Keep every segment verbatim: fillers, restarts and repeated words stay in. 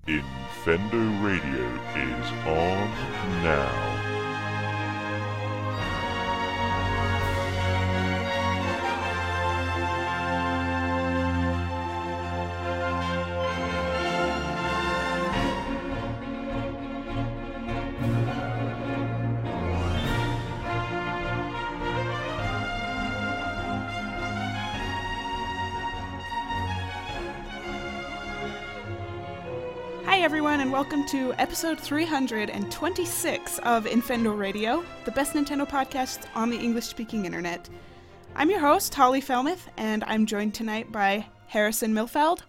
Infendo Radio is on now. Hi everyone, and welcome to episode three hundred twenty-six of Infendo Radio, the best Nintendo podcast on the English-speaking internet. I'm your host, Holly Felmuth, and I'm joined tonight by Harrison Milfeld.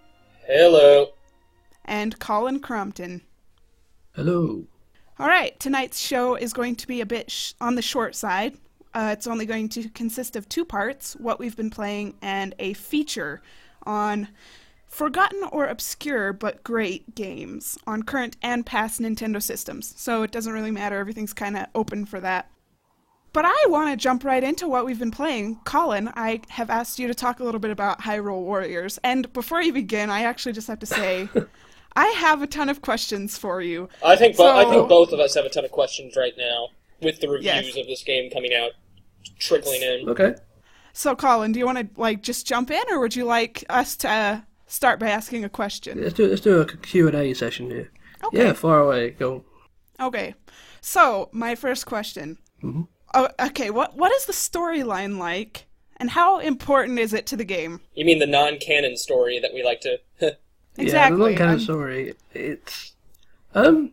Hello. And Colin Crompton. Hello. Alright, tonight's show is going to be a bit sh- on the short side. Uh, it's only going to consist of two parts, what we've been playing, and a feature on forgotten or obscure but great games on current and past Nintendo systems. So it doesn't really matter, everything's kind of open for that. But I want to jump right into what we've been playing. Colin, I have asked you to talk a little bit about Hyrule Warriors. And before you begin, I actually just have to say, I have a ton of questions for you. I think bo- so... I think both of us have a ton of questions right now, with the reviews Yes. of this game coming out, trickling in. Okay. So Colin, do you want to like just jump in, or would you like us to uh, start by asking a question? Let's do let's do a Q and A session here. Okay. Yeah, far away. Go on. Okay. So, my first question. Mhm. Oh, okay, what what is the storyline like, and how important is it to the game? You mean the non-canon story that we like to... Exactly. Yeah, the non-canon I'm- story. It's um,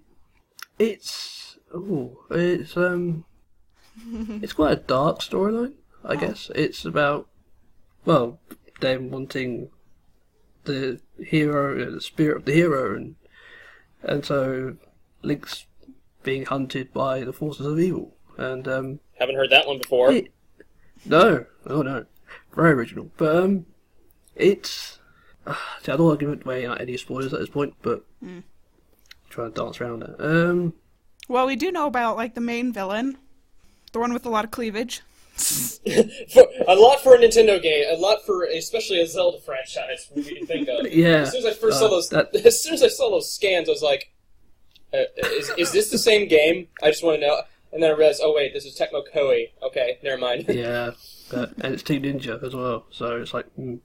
it's oh, it's um, it's quite a dark storyline. I guess it's about well, them wanting the hero, the spirit of the hero, and and so Link's being hunted by the forces of evil, and um. Haven't heard that one before. It, no, oh no, very original. But um, it's. Uh, see, I don't want to give away like, any spoilers at this point, but Mm. try and dance around it. Um, Well, we do know about, like, the main villain, the one with a lot of cleavage. for, a lot for a Nintendo game, a lot for especially a Zelda franchise. We can think of. yeah. As soon as I first uh, saw those, that- as soon as I saw those scans, I was like, uh, "Is is this the same game?" I just want to know. And then I realized, oh wait, this is Tecmo Koei. Okay, never mind. yeah, but, and it's Team Ninja as well, so it's like. Mm.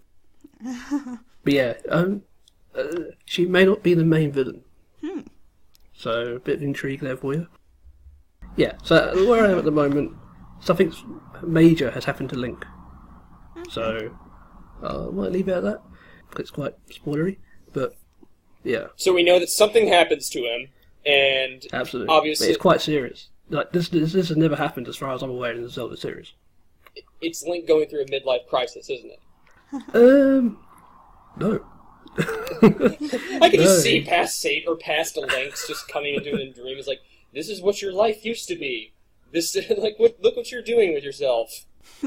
But yeah, um, uh, she may not be the main villain, Hmm. so a bit of intrigue there for you. Yeah, so where I am at the moment, something major has happened to Link. So, uh, I might leave it at that, because it's quite spoilery, but yeah, So we know that something happens to him, and absolutely. Obviously- But it's quite serious. Like, this, this, this has never happened as far as I'm aware in the Zelda series. it's Link going through a midlife crisis, isn't it? Um, no. I can just No. see past Sate or past Link's just coming into a dream. It's like, this is what your life used to be. This, like, what, look what you're doing with yourself.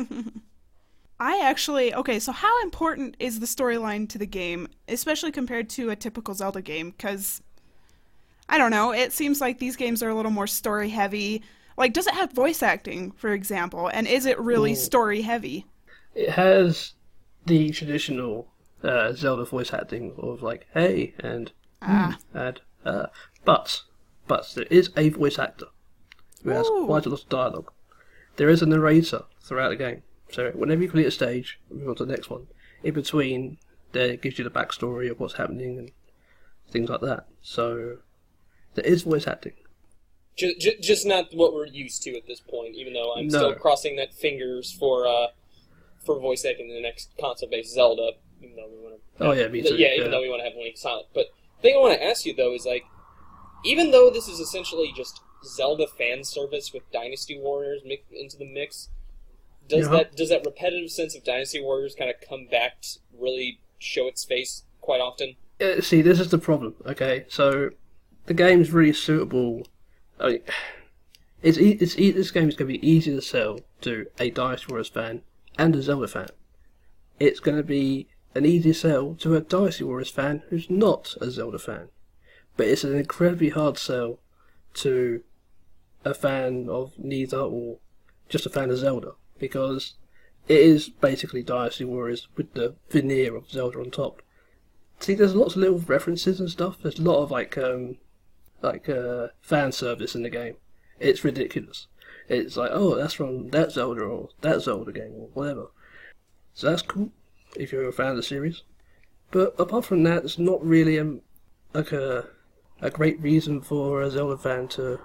I actually... Okay, so how important is the storyline to the game, especially compared to a typical Zelda game? Because, I don't know, it seems like these games are a little more story-heavy. Like, does it have voice acting, for example? And is it really Ooh. story-heavy? It has the traditional uh, Zelda voice acting of like, hey, and Ah. and uh, but but there is a voice actor who has Ooh. quite a lot of dialogue. There is a narrator throughout the game, so whenever you complete a stage, move on to the next one. In between, there it gives you the backstory of what's happening and things like that. So there is voice acting. Just, just not what we're used to at this point, even though I'm No. still crossing that fingers for uh, for voice acting in the next console-based Zelda. Even though we want to, Oh yeah, me too. yeah, even though we want to have Link silent. But the thing I want to ask you though is like, even though this is essentially just Zelda fan service with Dynasty Warriors mixed into the mix, does Yeah. that does that repetitive sense of Dynasty Warriors kind of come back to really show its face quite often? Uh, see, this is the problem. Okay, so the game's really suitable. I mean, it's e- it's e- this game is going to be easy to sell to a Dynasty Warriors fan and a Zelda fan. It's going to be an easy sell to a Dynasty Warriors fan who's not a Zelda fan, but it's an incredibly hard sell to a fan of neither or just a fan of Zelda, because it is basically Dynasty Warriors with the veneer of Zelda on top. see, there's lots of little references and stuff. There's a lot of like um, like uh, fan service in the game. It's ridiculous. It's like, oh, that's from that Zelda or that Zelda game or whatever. So that's cool if you're a fan of the series. But apart from that, it's not really a, like a a great reason for a Zelda fan to,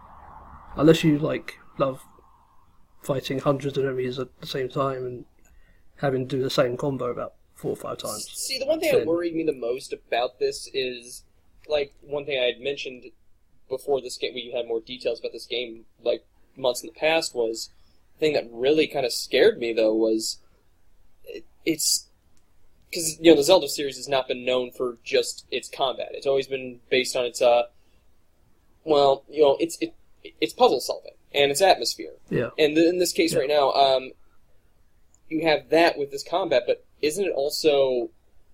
unless you like love fighting hundreds of enemies at the same time and having to do the same combo about four or five times. See, the one thing then, that worried me the most about this is, like, one thing I had mentioned before this game, we had more details about this game, like, months in the past, was the thing that really kind of scared me, though, was it, it's... Because, you know, the Zelda series has not been known for just its combat. It's always been based on its, uh... Well, you know, it's it, it's puzzle solving, and its atmosphere. Yeah. And th- in this case Yeah. right now, um, you have that with this combat, but isn't it also...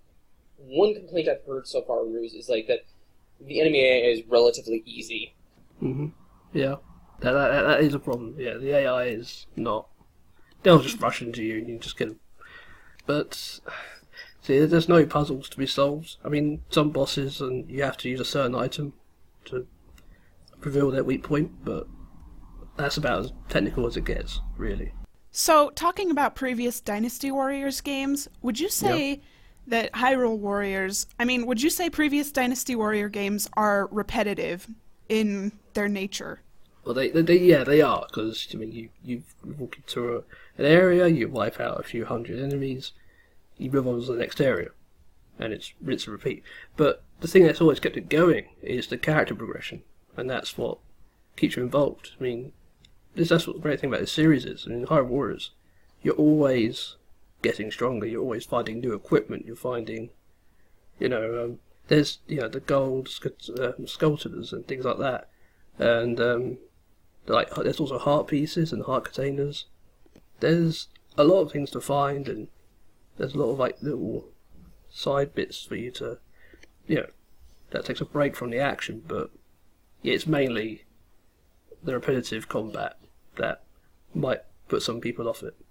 One complaint I've heard so far, Ruse, is, like, that the enemy A I is relatively easy. hmm Yeah. That, that, that is a problem. Yeah, the A I is not... They'll just rush into you and you just get them. But... See, there's no puzzles to be solved. I mean, some bosses, and you have to use a certain item to reveal their weak point, but that's about as technical as it gets, really. So, talking about previous Dynasty Warriors games, would you say Yeah. that Hyrule Warriors, I mean, would you say previous Dynasty Warrior games are repetitive in their nature? Well, they, they, they yeah, they are, because, I mean, you, you walk into a, an area, you wipe out a few hundred enemies, you move on to the next area, and it's rinse and repeat. But the thing that's always kept it going is the character progression, and that's what keeps you involved. I mean, this, that's what the great thing about this series is. I mean, in Hyrule Warriors, you're always getting stronger, you're always finding new equipment, you're finding, you know, um, there's, you know, the gold sc- uh, sculptors and things like that, and, um, like, there's also heart pieces and heart containers. There's a lot of things to find, and there's a lot of, like, little side bits for you to, you know, that takes a break from the action, but yeah, it's mainly the repetitive combat that might put some people off it.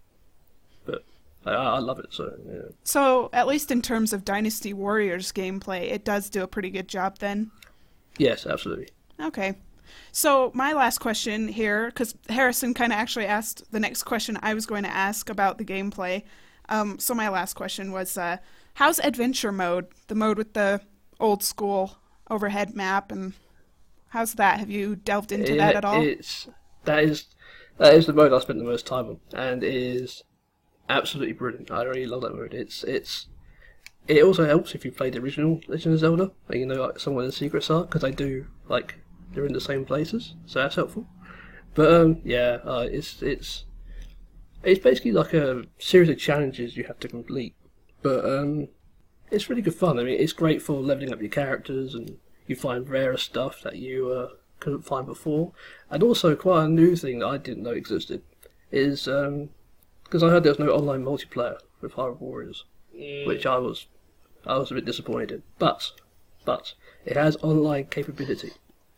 But I, I love it, so, yeah. So, at least in terms of Dynasty Warriors gameplay, it does do a pretty good job then? Yes, absolutely. Okay. So, my last question here, because Harrison kind of actually asked the next question I was going to ask about the gameplay. Um, so my last question was, uh, how's Adventure Mode, the mode with the old school overhead map, and how's that? Have you delved into It- that at all? It's, that is that is the mode I spent the most time on, and it is absolutely brilliant. I really love that mode. It's it's it also helps if you play the original Legend of Zelda, and you know like somewhere the secrets are, because they do like they're in the same places, so that's helpful. But um, yeah, uh, it's it's it's basically like a series of challenges you have to complete, but um, it's really good fun. I mean, it's great for leveling up your characters, and you find rarer stuff that you uh, couldn't find before. And also, quite a new thing that I didn't know existed is because I heard there was no online multiplayer with Hyrule Warriors, Mm. which I was I was a bit disappointed in. But but it has online capability,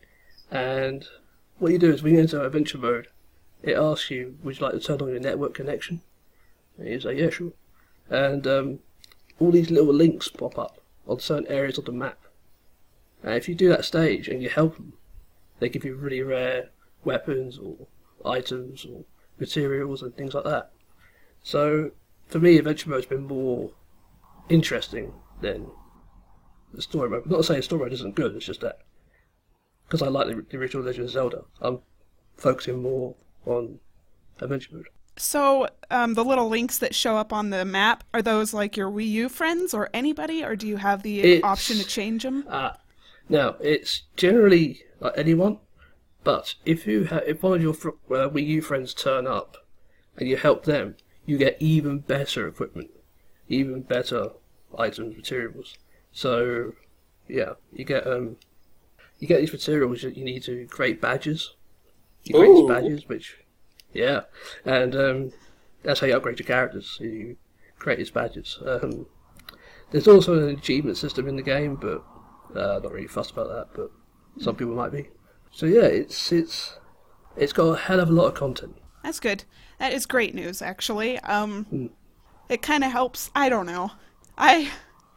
and what you do is when you enter adventure mode, it asks you, would you like to turn on your network connection? And you say, yeah, sure. And um, all these little links pop up on certain areas of the map. And if you do that stage and you help them, they give you really rare weapons or items or materials and things like that. So, for me, adventure mode's been more interesting than the story mode. Not to say the story mode isn't good, it's just that because I like the, the original Legend of Zelda, I'm focusing more on adventure mode. So, um, the little links that show up on the map, are those like your Wii U friends or anybody, or do you have the It's- option to change them? Uh, now, it's generally like anyone, but if you ha- if one of your fr- uh, Wii U friends turn up and you help them, you get even better equipment, even better items, materials. So, yeah, you get um, you get these materials that you need to create badges. You create Ooh. these badges, which, yeah, and um, that's how you upgrade your characters. You create these badges. Um, there's also an achievement system in the game, but uh, not really fussed about that. But some people might be. So yeah, it's it's it's got a hell of a lot of content. That's good. That is great news, actually. Um, Hmm. It kind of helps. I don't know. I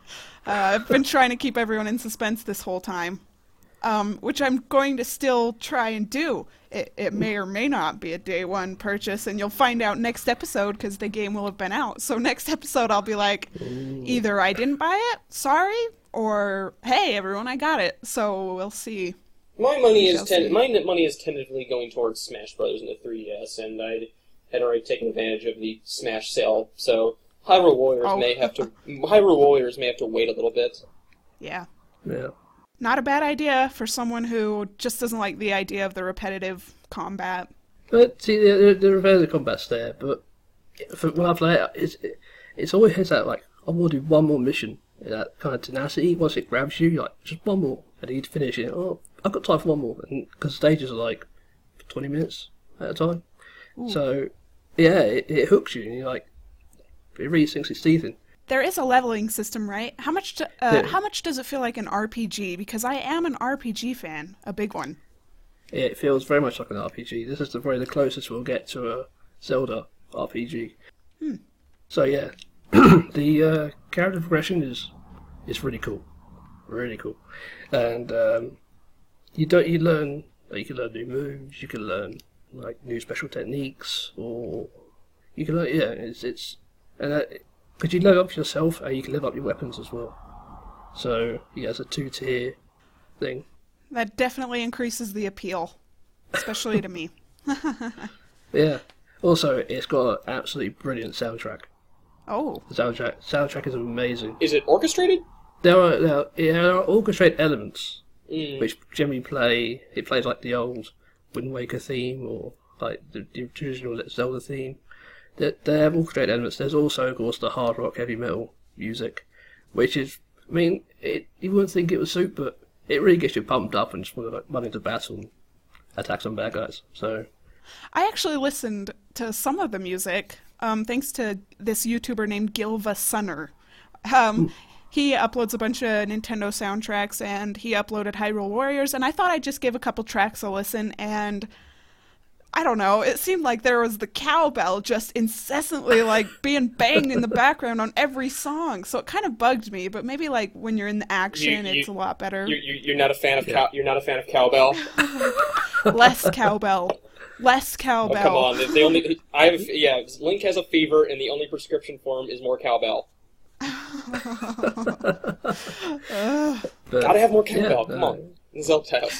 I've been trying to keep everyone in suspense this whole time, um, which I'm going to still try and do. It, it may or may not be a day one purchase, and you'll find out next episode because the game will have been out. So next episode I'll be like, either I didn't buy it, sorry, or hey, everyone, I got it. So we'll see. My money We is shall ten- see. my money is tentatively going towards Smash Brothers in the three D S, and I had already taken advantage of the Smash sale. So Hyrule Warriors Oh. may have to Hyrule Warriors may have to wait a little bit. Yeah. Yeah. Not a bad idea for someone who just doesn't like the idea of the repetitive combat. But see, the, the, the repetitive combat's there, but for, when I play it, it's, it's always has that, like, I want to do one more mission. That kind of tenacity, once it grabs you, you're like, just one more. And you need to finish it. Oh, I've got time for one more. Because stages are like twenty minutes at a time. Ooh. So, yeah, it, it hooks you, and you're like, it really sinks its teeth in. There is a leveling system, right? How much do, uh, Yeah. how much does it feel like an R P G? Because I am an R P G fan, a big one. Yeah, it feels very much like an R P G. This is the very the closest we'll get to a Zelda R P G. Hmm. So yeah, the uh, character progression is is really cool, really cool, and um, you don't you learn you can learn new moves, you can learn like new special techniques, or you can learn yeah it's it's and because you level up yourself and you can level up your weapons as well. So yeah, it's a two tier thing. That definitely increases the appeal, especially to me. Yeah. Also, it's got an absolutely brilliant soundtrack. Oh, The soundtrack soundtrack is amazing. Is it orchestrated? There are there are, there are orchestrated elements Mm. which generally play. It plays like the old Wind Waker theme or like the, the traditional Zelda theme. They, they have orchestrated elements. There's also, of course, the hard rock, heavy metal music, which is, I mean, it, you wouldn't think it would suit, but it really gets you pumped up and just want to like, run into battle and attack some bad guys. So. I actually listened to some of the music, um, thanks to this YouTuber named Gilva Sunner. Um, he uploads a bunch of Nintendo soundtracks, and he uploaded Hyrule Warriors, and I thought I'd just give a couple tracks a listen, and I don't know, it seemed like there was the cowbell just incessantly, like, being banged in the background on every song, so it kind of bugged me, but maybe, like, when you're in the action, You- you- it's a lot better. You, you, you're not a fan of Yeah. cow- you're not a fan of cowbell. Less cowbell. Less Oh, cowbell. come on, the, the only I have yeah. Link has a fever, and the only prescription for him is more cowbell. Ugh. But, Gotta have more yeah, cowbell. Come no. on, Zelda house.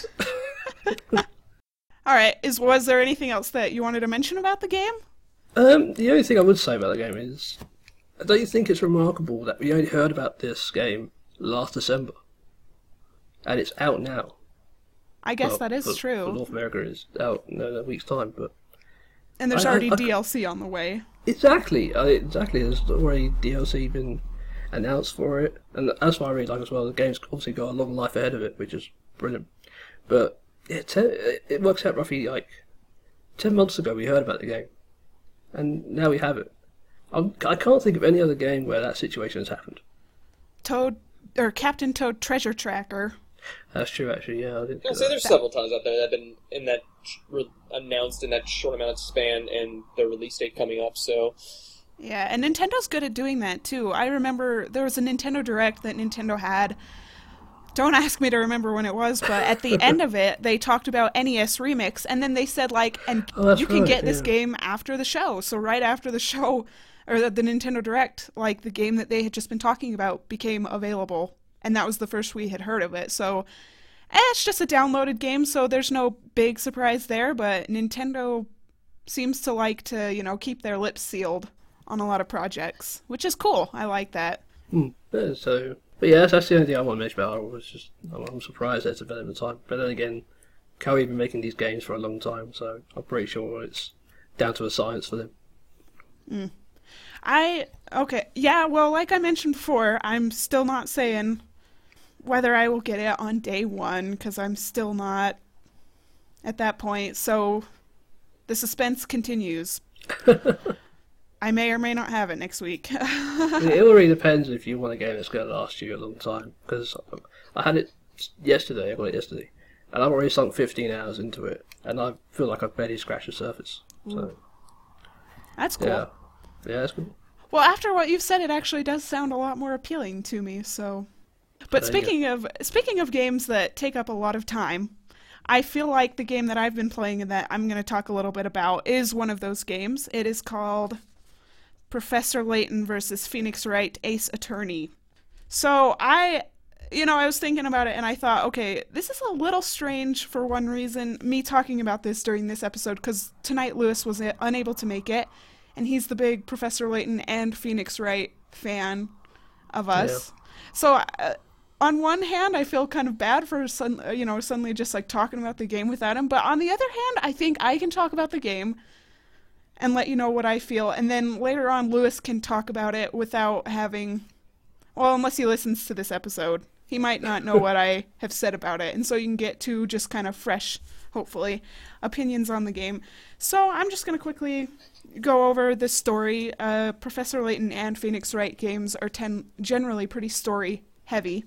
All right. Is was there anything else that you wanted to mention about the game? Um, the only thing I would say about the game is, don't you think it's remarkable that we only heard about this game last December, and it's out now? I guess Well, that is for, true. For North America, it's out in a week's time, but And there's I- I- already I- D L C on the way. exactly, uh, exactly. There's already D L C been announced for it, and that's why I really like as well. The game's obviously got a long life ahead of it, which is brilliant. But yeah, ten, it works out roughly like ten months ago we heard about the game, and now we have it. I'm, I can't think of any other game where that situation has happened. Toad or Captain Toad Treasure Tracker. That's true, actually. Yeah, I didn't. I'll do say that. there's several titles out there that have been in that re- announced in that short amount of span, and their release date coming up. So Yeah, and Nintendo's good at doing that too. I remember there was a Nintendo Direct that Nintendo had. Don't ask me to remember when it was, but at the end of it, they talked about N E S Remix, and then they said like, and Oh, that's you can right, get this yeah. game after the show. So right after the show, or the, the Nintendo Direct, like the game that they had just been talking about became available, and that was the first we had heard of it. So eh, it's just a downloaded game, so there's no big surprise there. But Nintendo seems to like to, you know, keep their lips sealed on a lot of projects, which is cool. I like that. Hmm. Yeah, so, but yeah, that's, that's the only thing I want to mention about it. Was just I'm, I'm surprised that it's development time. But then again, Koei been making these games for a long time, so I'm pretty sure it's down to a science for them. I okay, yeah, well, like I mentioned before, I'm still not saying whether I will get it on day one because I'm still not at that point. So the suspense continues. I may or may not have it next week. I mean, it all really depends if you want a game that's going to last you a long time. Because I had it yesterday, I got it yesterday, and I've already sunk fifteen hours into it, and I feel like I've barely scratched the surface. So That's cool. yeah, yeah, that's good. Well, after what you've said, it actually does sound a lot more appealing to me. So But Uh, yeah. speaking of speaking of games that take up a lot of time, I feel like the game that I've been playing and that I'm going to talk a little bit about is one of those games. It is called Professor Layton versus Phoenix Wright Ace Attorney. So I, you know, I was thinking about it and I thought, okay, this is a little strange for one reason, me talking about this during this episode, because tonight Lewis was unable to make it, and he's the big Professor Layton and Phoenix Wright fan of us. Yeah. So uh, on one hand, I feel kind of bad for, sun, you know, suddenly just like talking about the game without him, but on the other hand, I think I can talk about the game and let you know what I feel, and then later on Lewis can talk about it without having, well, unless he listens to this episode. He might not know what I have said about it, and so you can get two just kind of fresh, hopefully, opinions on the game. So I'm just going to quickly go over the story. Uh, Professor Layton and Phoenix Wright games are ten- generally pretty story-heavy.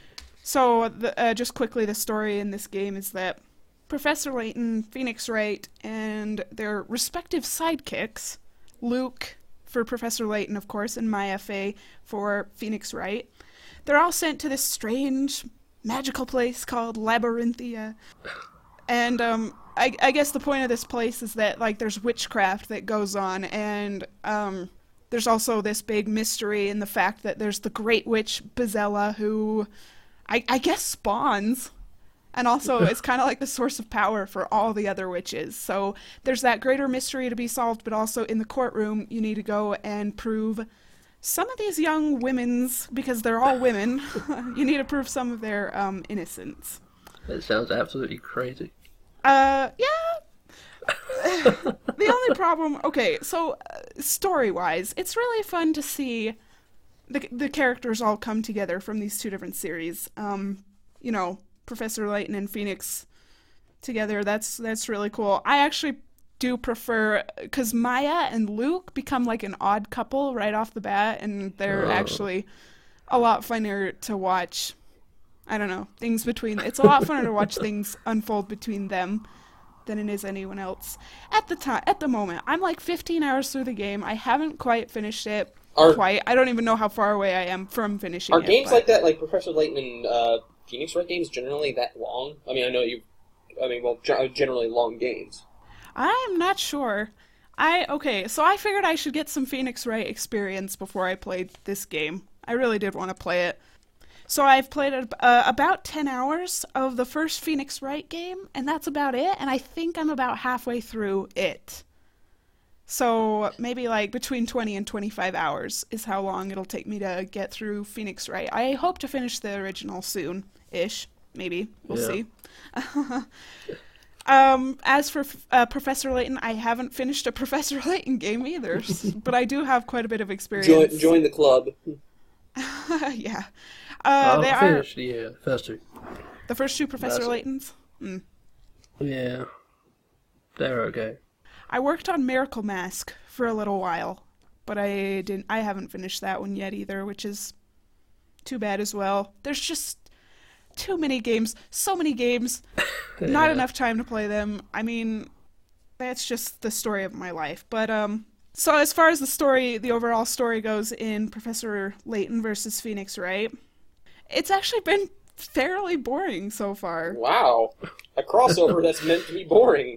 So the, uh, just quickly, the story in this game is that Professor Layton, Phoenix Wright, and their respective sidekicks, Luke for Professor Layton, of course, and Maya Fey for Phoenix Wright, they're all sent to this strange, magical place called Labyrinthia. And um, I, I guess the point of this place is that, like, there's witchcraft that goes on, and um, there's also this big mystery in the fact that there's the Great Witch Bezella, who I, I guess spawns, and also is kind of like the source of power for all the other witches. So there's that greater mystery to be solved, but also in the courtroom, you need to go and prove some of these young women's, because they're all women, you need to prove some of their um, innocence. That sounds absolutely crazy. Uh, yeah. The only problem, okay, so uh, story-wise, it's really fun to see the the characters all come together from these two different series. Um, you know, Professor Layton and Phoenix together, that's that's really cool. I actually do prefer, because Maya and Luke become like an odd couple right off the bat, and they're Oh. actually a lot funnier to watch. I don't know, things between, it's a lot funner to watch things unfold between them than it is anyone else. At the time, at the moment, I'm like fifteen hours through the game. I haven't quite finished it. Are- quite. I don't even know how far away I am from finishing Are it. games but- like that, like Professor Layton and uh, Phoenix Wright games, generally that long? I mean, I know you. I mean, well, ge- generally long games. I'm not sure. I okay, so I figured I should get some Phoenix Wright experience before I played this game. I really did want to play it. So I've played uh, about ten hours of the first Phoenix Wright game, and that's about it, and I think I'm about halfway through it. So maybe like between twenty and twenty-five hours is how long it'll take me to get through Phoenix Wright. I hope to finish the original soon-ish, maybe. We'll Yeah. see. Um, as for uh, Professor Layton, I haven't finished a Professor Layton game either, but I do have quite a bit of experience. Join, join the club. Yeah. Uh, I'll they are finish the uh, first two. the first two Professor That's it. Laytons. Mm. Yeah. They're okay. I worked on Miracle Mask for a little while, but I didn't. I haven't finished that one yet either, which is too bad as well. There's just too many games, so many games, not Yeah. enough time to play them. I mean, that's just the story of my life. But um, so as far as the story, the overall story goes in Professor Layton versus Phoenix Wright, it's actually been fairly boring so far. Wow. A crossover that's meant to be boring.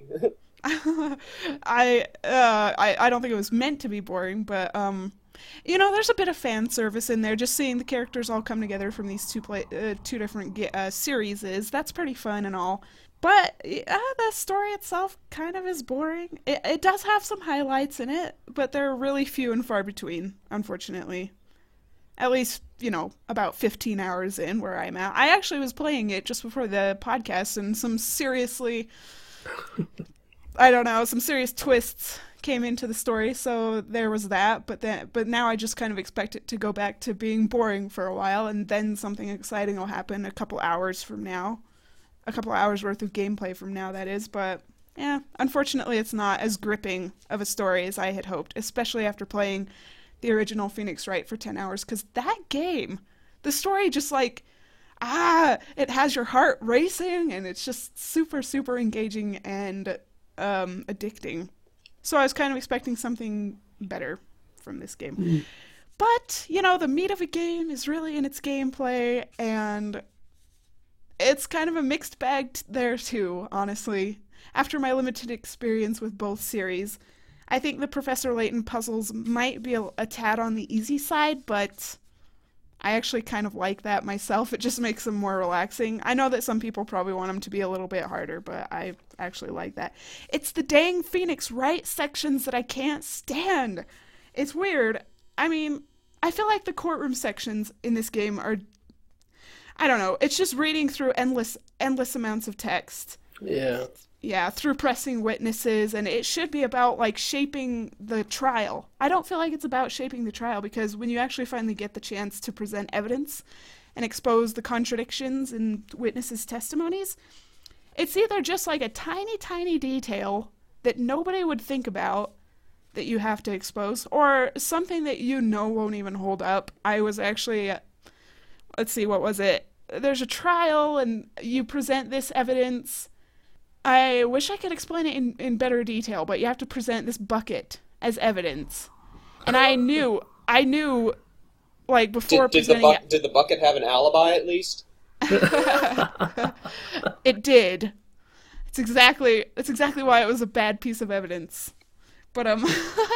I uh I, I don't think it was meant to be boring, but um you know, there's a bit of fan service in there. Just seeing the characters all come together from these two play uh, two different ge- uh, series is that's pretty fun and all. But uh, the story itself kind of is boring. It it does have some highlights in it, but they're really few and far between, unfortunately. At least, you know, about fifteen hours in where I'm at. I actually was playing it just before the podcast, and some seriously, I don't know, some serious twists came into the story, so there was that. But then, but now I just kind of expect it to go back to being boring for a while, and then something exciting will happen a couple hours from now. A couple hours worth of gameplay from now, that is. But, yeah, unfortunately it's not as gripping of a story as I had hoped, especially after playing the original Phoenix Wright for ten hours, because that game, the story just like, ah, it has your heart racing, and it's just super, super engaging and um, addicting. So I was kind of expecting something better from this game. But, you know, the meat of a game is really in its gameplay, and it's kind of a mixed bag t- there too, honestly. After my limited experience with both series, I think the Professor Layton puzzles might be a, a tad on the easy side, but I actually kind of like that myself. It just makes them more relaxing. I know that some people probably want them to be a little bit harder, but I actually like that. It's the dang Phoenix Wright sections that I can't stand. It's weird. I mean, I feel like the courtroom sections in this game are, I don't know, it's just reading through endless, endless amounts of text. Yeah. Yeah, through pressing witnesses, and it should be about, like, shaping the trial. I don't feel like it's about shaping the trial, because when you actually finally get the chance to present evidence and expose the contradictions in witnesses' testimonies, it's either just, like, a tiny, tiny detail that nobody would think about that you have to expose, or something that you know won't even hold up. I was actually, uh, let's see, what was it? There's a trial, and you present this evidence. I wish I could explain it in, in better detail, but you have to present this bucket as evidence. And I knew, I knew, like, before Did, did, the presenting bu- did the bucket have an alibi at least? it, it did. It's exactly, it's exactly why it was a bad piece of evidence. But, um,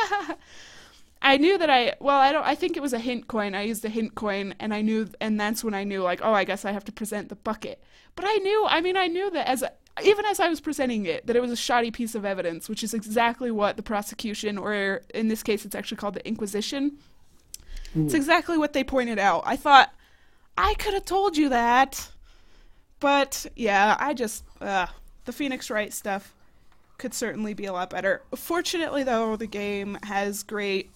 I knew that I, well, I don't, I think it was a hint coin. I used a hint coin, and I knew, and that's when I knew, like, oh, I guess I have to present the bucket. But I knew, I mean, I knew that as a, even as I was presenting it, that it was a shoddy piece of evidence, which is exactly what the prosecution, or in this case, it's actually called the Inquisition. Mm. It's exactly what they pointed out. I thought, I could have told you that. But, yeah, I just, uh, the Phoenix Wright stuff could certainly be a lot better. Fortunately, though, the game has great,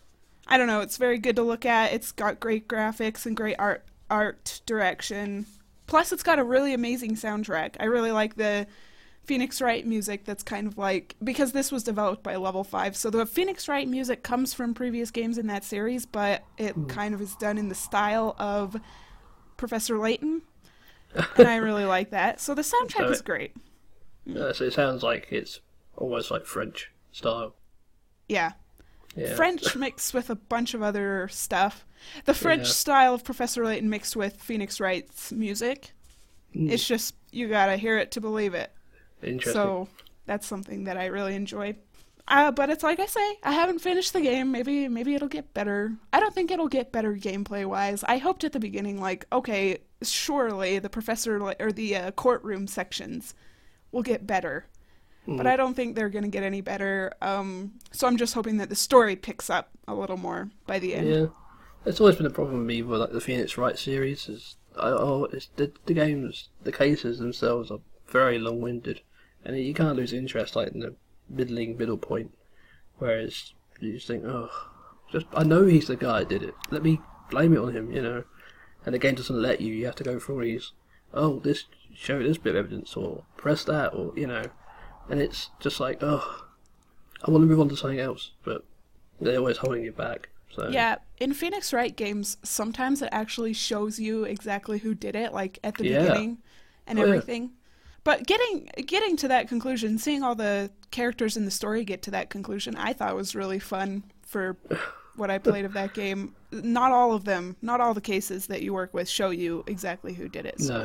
I don't know, it's very good to look at. It's got great graphics and great art, art direction. Plus, it's got a really amazing soundtrack. I really like the Phoenix Wright music that's kind of like, because this was developed by Level five, so the Phoenix Wright music comes from previous games in that series, but it mm. kind of is done in the style of Professor Layton, and I really like that. So the soundtrack so it, is great. Uh, so it sounds like it's almost like French style. Yeah. yeah. French mixed with a bunch of other stuff. The French yeah. style of Professor Layton mixed with Phoenix Wright's music. Mm. It's just, you gotta hear it to believe it. Interesting. So that's something that I really enjoy. Uh, but it's like I say, I haven't finished the game. Maybe maybe it'll get better. I don't think it'll get better gameplay-wise. I hoped at the beginning, like, okay, surely the professor, or the uh, courtroom sections will get better. Mm. But I don't think they're going to get any better. Um, so I'm just hoping that the story picks up a little more by the end. Yeah. It's always been a problem with me with like the Phoenix Wright series. Is I, oh, it's the the games, the cases themselves are very long-winded, and you can't lose interest like in the middling middle point, whereas you just think, oh, just I know he's the guy that did it. Let me blame it on him, you know. And the game doesn't let you. You have to go through all these. Oh, this show this bit of evidence, or press that, or you know, and it's just like, oh, I want to move on to something else, but they're always holding you back. So. Yeah, in Phoenix Wright games, sometimes it actually shows you exactly who did it, like at the yeah. beginning and oh, everything. Yeah. But getting getting to that conclusion, seeing all the characters in the story get to that conclusion, I thought was really fun for what I played of that game. Not all of them, not all the cases that you work with show you exactly who did it. So. No.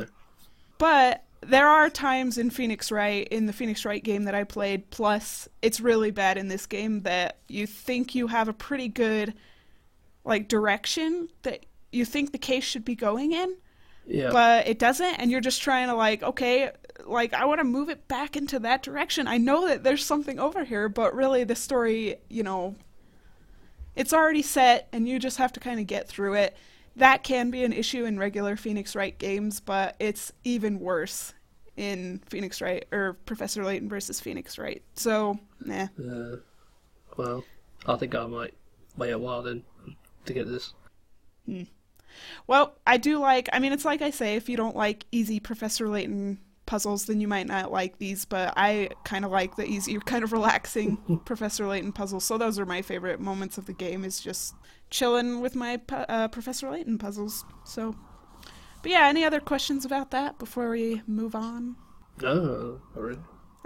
But there are times in Phoenix Wright, in the Phoenix Wright game that I played, plus it's really bad in this game, that you think you have a pretty good like direction that you think the case should be going in, yeah. but it doesn't, and you're just trying to like, okay, like I want to move it back into that direction. I know that there's something over here, but really the story, you know, it's already set, and you just have to kind of get through it. That can be an issue in regular Phoenix Wright games, but it's even worse in Phoenix Wright, or Professor Layton versus Phoenix Wright. So, nah. Uh, well, I think I might wait a while then to get this. Hmm. Well, I do like, I mean, it's like I say, if you don't like easy Professor Layton puzzles, then you might not like these, but I kind of like the easier, kind of relaxing Professor Layton puzzles, so those are my favorite moments of the game, is just chilling with my uh, Professor Layton puzzles. So, but yeah, any other questions about that before we move on? No, not really.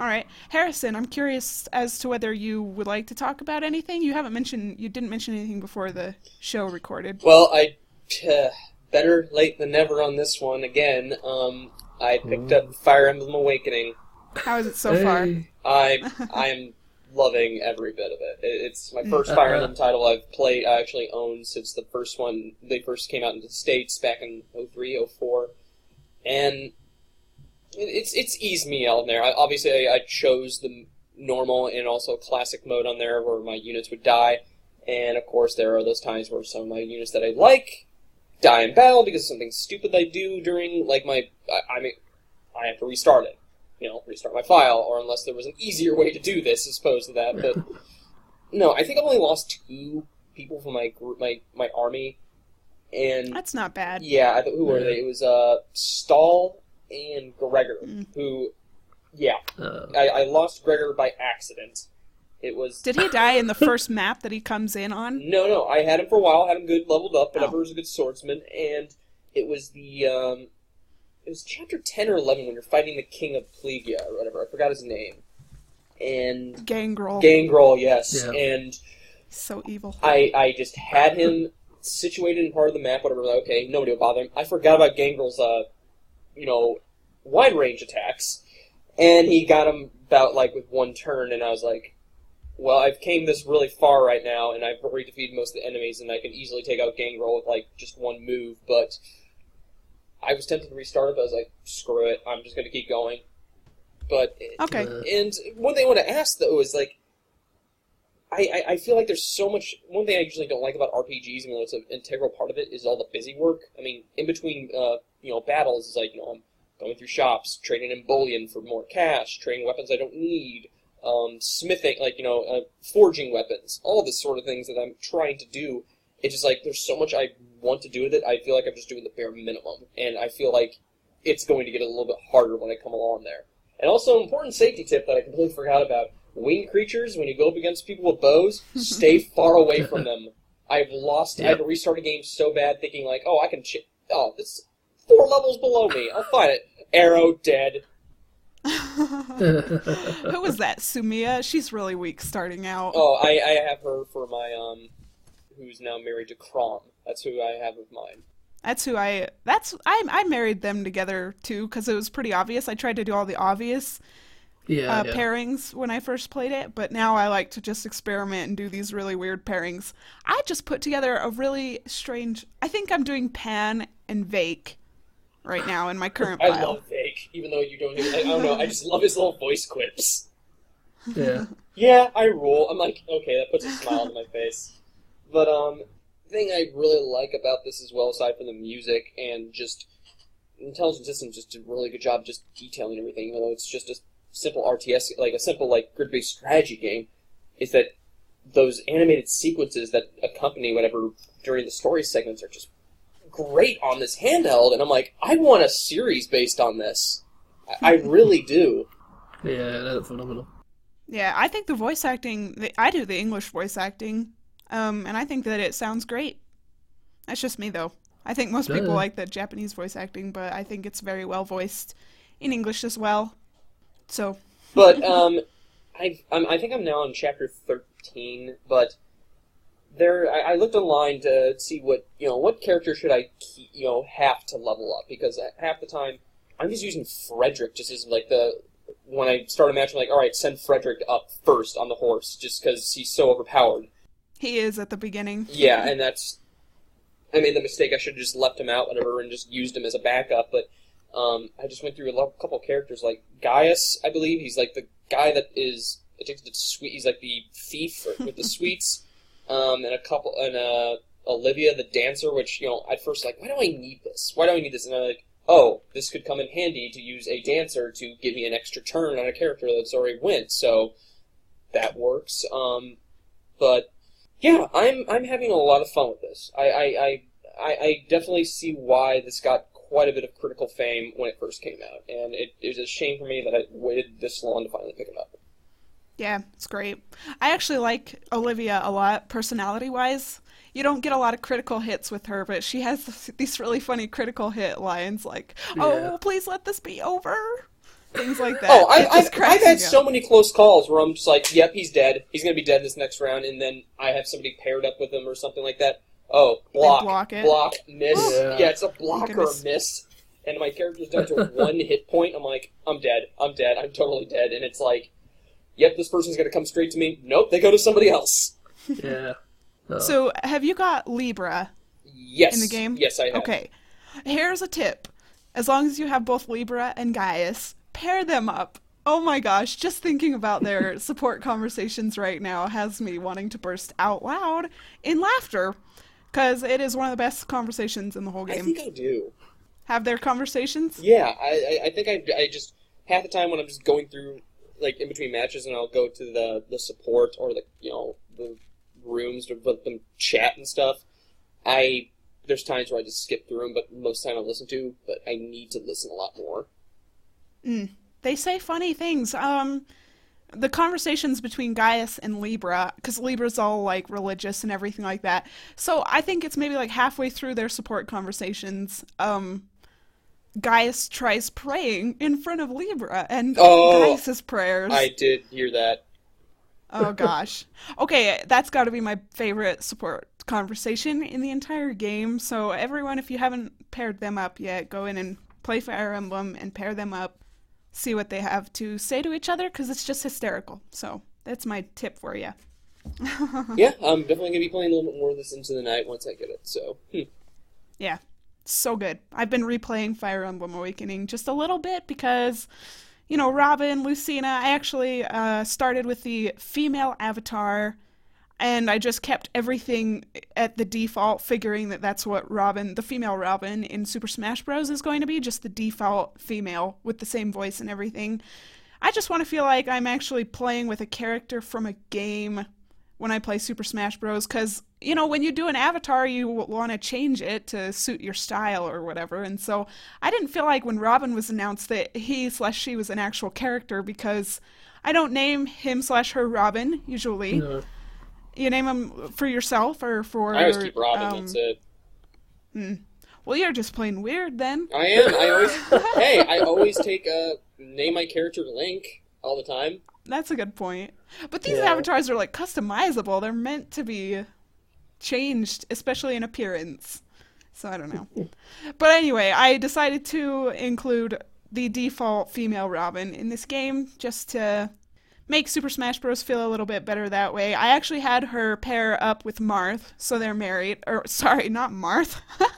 All right, Harrison, I'm curious as to whether you would like to talk about anything. You haven't mentioned, you didn't mention anything before the show recorded. Well, I uh, better late than never on this one again. Um, I picked Ooh. up Fire Emblem Awakening. How is it so far? Hey. I I'm loving every bit of it. It- It's my first Fire Emblem title I've played. I actually own since the first one. They first came out in the States back in oh three, oh four, and it's it's eased me out in there. I, obviously, I, I chose the normal and also classic mode on there where my units would die, and of course there are those times where some of my units that I like die in battle because of something stupid I do during like my I, I mean I have to restart it, you know, restart my file, or unless there was an easier way to do this as opposed to that. But no, I think I've only lost two people from my group, my my army, and That's not bad. yeah, I th- who were they? It was uh Stahl and Gregor, Mm. who, yeah, Uh, I, I lost Gregor by accident. It was Did he die in the first map that he comes in on? no, no. I had him for a while, had him good, leveled up, but Oh. ever was a good swordsman, and it was the um, it was chapter ten or eleven when you're fighting the king of Plegia or whatever. I forgot his name, and Gangrel. Gangrel, yes, Yeah. and So evil. I I just had him situated in part of the map, whatever. Like, okay, nobody will bother him. I forgot about Gangrel's uh, you know, wide range attacks, and he got him about like with one turn, and I was like, well, I've came this really far right now, and I've already defeated most of the enemies, and I can easily take out Gangrel with like just one move. But I was tempted to restart it, but I was like, screw it, I'm just going to keep going. But Okay. uh, and one thing I want to ask though is like, I, I I feel like there's so much. One thing I usually don't like about R P Gs, even though it's an integral part of it, is all the busy work. I mean, in between uh you know battles is like you know I'm going through shops, trading in bullion for more cash, trading weapons I don't need, um, smithing, like, you know, uh, forging weapons, all this sort of things that I'm trying to do. It's just like, there's so much I want to do with it, I feel like I'm just doing the bare minimum, and I feel like it's going to get a little bit harder when I come along there. And also, an important safety tip that I completely forgot about, winged creatures, when you go up against people with bows, stay far away from them. I've lost, I had to restart a game so bad thinking like, oh, I can, ch- oh, this four levels below me, I'll find it. Arrow, dead. Who was that? Sumia? She's really weak starting out. Oh, I, I have her for my, um, who's now married to Crom. That's who I have of mine. That's who I. That's I. I married them together too because it was pretty obvious. I tried to do all the obvious yeah, uh, yeah. pairings when I first played it, but now I like to just experiment and do these really weird pairings. I just put together a really strange. I think I'm doing Pan and Vake right now in my current I pile. love Vake, even though you don't even, I, I don't know, I just love his little voice quips. Yeah. Yeah, I rule. I'm like, okay, that puts a smile on my face. But, um, the thing I really like about this as well, aside from the music and just Intelligent Systems just did a really good job just detailing everything, even though it's just a simple R T S, like a simple, like, grid-based strategy game, is that those animated sequences that accompany whatever during the story segments are just great on this handheld, and I'm like, I want a series based on this. I, I really do. Yeah, that's phenomenal. Yeah, I think the voice acting. The, I do the English voice acting, um, and I think that it sounds great. That's just me, though. I think most people Yeah. like the Japanese voice acting, but I think it's very well voiced in English as well. So, But um, I I'm, I think I'm now on chapter thirteen. But there, I, I looked online to see what you know what character should I keep, you know have to level up, because half the time I'm just using Frederick just as like the when I start a match I'm like, all right, send Frederick up first on the horse just because he's so overpowered. he is at the beginning. Yeah, and that's I made the mistake. I should have just left him out, whatever, and just used him as a backup. But um, I just went through a lo- couple of characters, like Gaius, I believe. He's like the guy that is addicted to sweet. He's like the thief with the sweets. Um, and a couple, and uh, Olivia, the dancer. Which you know, at first, like, why do I need this? Why do I need this? And I'm like, oh, this could come in handy to use a dancer to give me an extra turn on a character that's already went. So that works. Um, but yeah, I'm I'm having a lot of fun with this. I, I, I, I, I definitely see why this got quite a bit of critical fame when it first came out, and it, it was a shame for me that I waited this long to finally pick it up. Yeah, it's great. I actually like Olivia a lot, personality-wise. You don't get a lot of critical hits with her, but she has these really funny critical hit lines like, "Oh, Yeah. please let this be over." things like that. Oh, I, It just I've, cracks I've had me up. so many close calls where I'm just like, yep, he's dead. He's going to be dead this next round, and then I have somebody paired up with him or something like that. Oh, block, block it. block, miss. Yeah. Yeah, it's a block or a goodness. miss. And my character's down to one hit point. I'm like, I'm dead. I'm dead. I'm totally dead. And it's like, yep, this person's going to come straight to me. Nope, they go to somebody else. Yeah. No. So, have you got Libra Yes. in the game? Yes, I have. Okay. Here's a tip. As long as you have both Libra and Gaius, pair them up. Oh my gosh, just thinking about their support conversations right now has me wanting to burst out loud in laughter, because it is one of the best conversations in the whole I game. think I do. Have their conversations? Yeah, I, I, I think I, I just, half the time when I'm just going through, like, in between matches, and I'll go to the, the support or the, you know, the rooms to let them chat and stuff, I, there's times where I just skip through them, but most of the time I listen to, but I need to listen a lot more. Mm. They say funny things. Um, the conversations between Gaius and Libra, because Libra's all, like, religious and everything like that. So I think it's maybe, like, halfway through their support conversations, um, Gaius tries praying in front of Libra, and Oh, Gaius's prayers. I did hear that. Oh, gosh. Okay, that's got to be my favorite support conversation in the entire game. So everyone, if you haven't paired them up yet, go in and play Fire Emblem and pair them up. See what they have to say to each other, because it's just hysterical. So that's my tip for you. Yeah, I'm definitely going to be playing a little bit more of this into the night once I get it, so. Hmm. Yeah, so good. I've been replaying Fire Emblem Awakening just a little bit because, you know, Robin, Lucina, I actually uh, started with the female avatar, and I just kept everything at the default, figuring that that's what Robin, the female Robin in Super Smash Bros. Is going to be, just the default female with the same voice and everything. I just want to feel like I'm actually playing with a character from a game when I play Super Smash Bros. Because, you know, when you do an avatar, you want to change it to suit your style or whatever. And so I didn't feel like when Robin was announced that he slash she was an actual character, because I don't name him slash her Robin, usually. No. You name him for yourself or for... I always keep Robin, um, that's it. hmm. Well, you're just plain weird then. I am. I always, hey, I always take, uh, name my character Link all the time. That's a good point. But these Yeah. avatars are, like, customizable. They're meant to be changed, especially in appearance. So I don't know. But anyway, I decided to include the default female Robin in this game just to make Super Smash Bros. Feel a little bit better that way. I actually had her pair up with Marth, so they're married. Or, sorry, not Marth.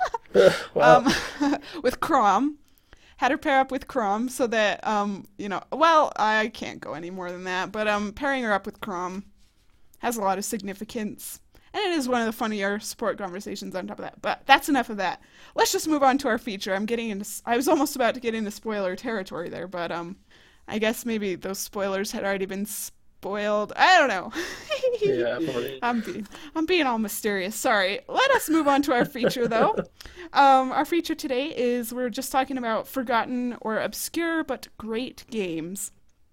Wow. um, with Chrom. Had her pair up with Chrom so that, um, you know, well, I can't go any more than that, but um, pairing her up with Chrom has a lot of significance. And it is one of the funnier support conversations on top of that. But that's enough of that. Let's just move on to our feature. I'm getting into, I was almost about to get into spoiler territory there, but um, I guess maybe those spoilers had already been spoiled. I don't know. Yeah, probably. I'm being, I'm being all mysterious. Sorry. Let us move on to our feature, though. Um, our feature today is we're just talking about forgotten or obscure but great games.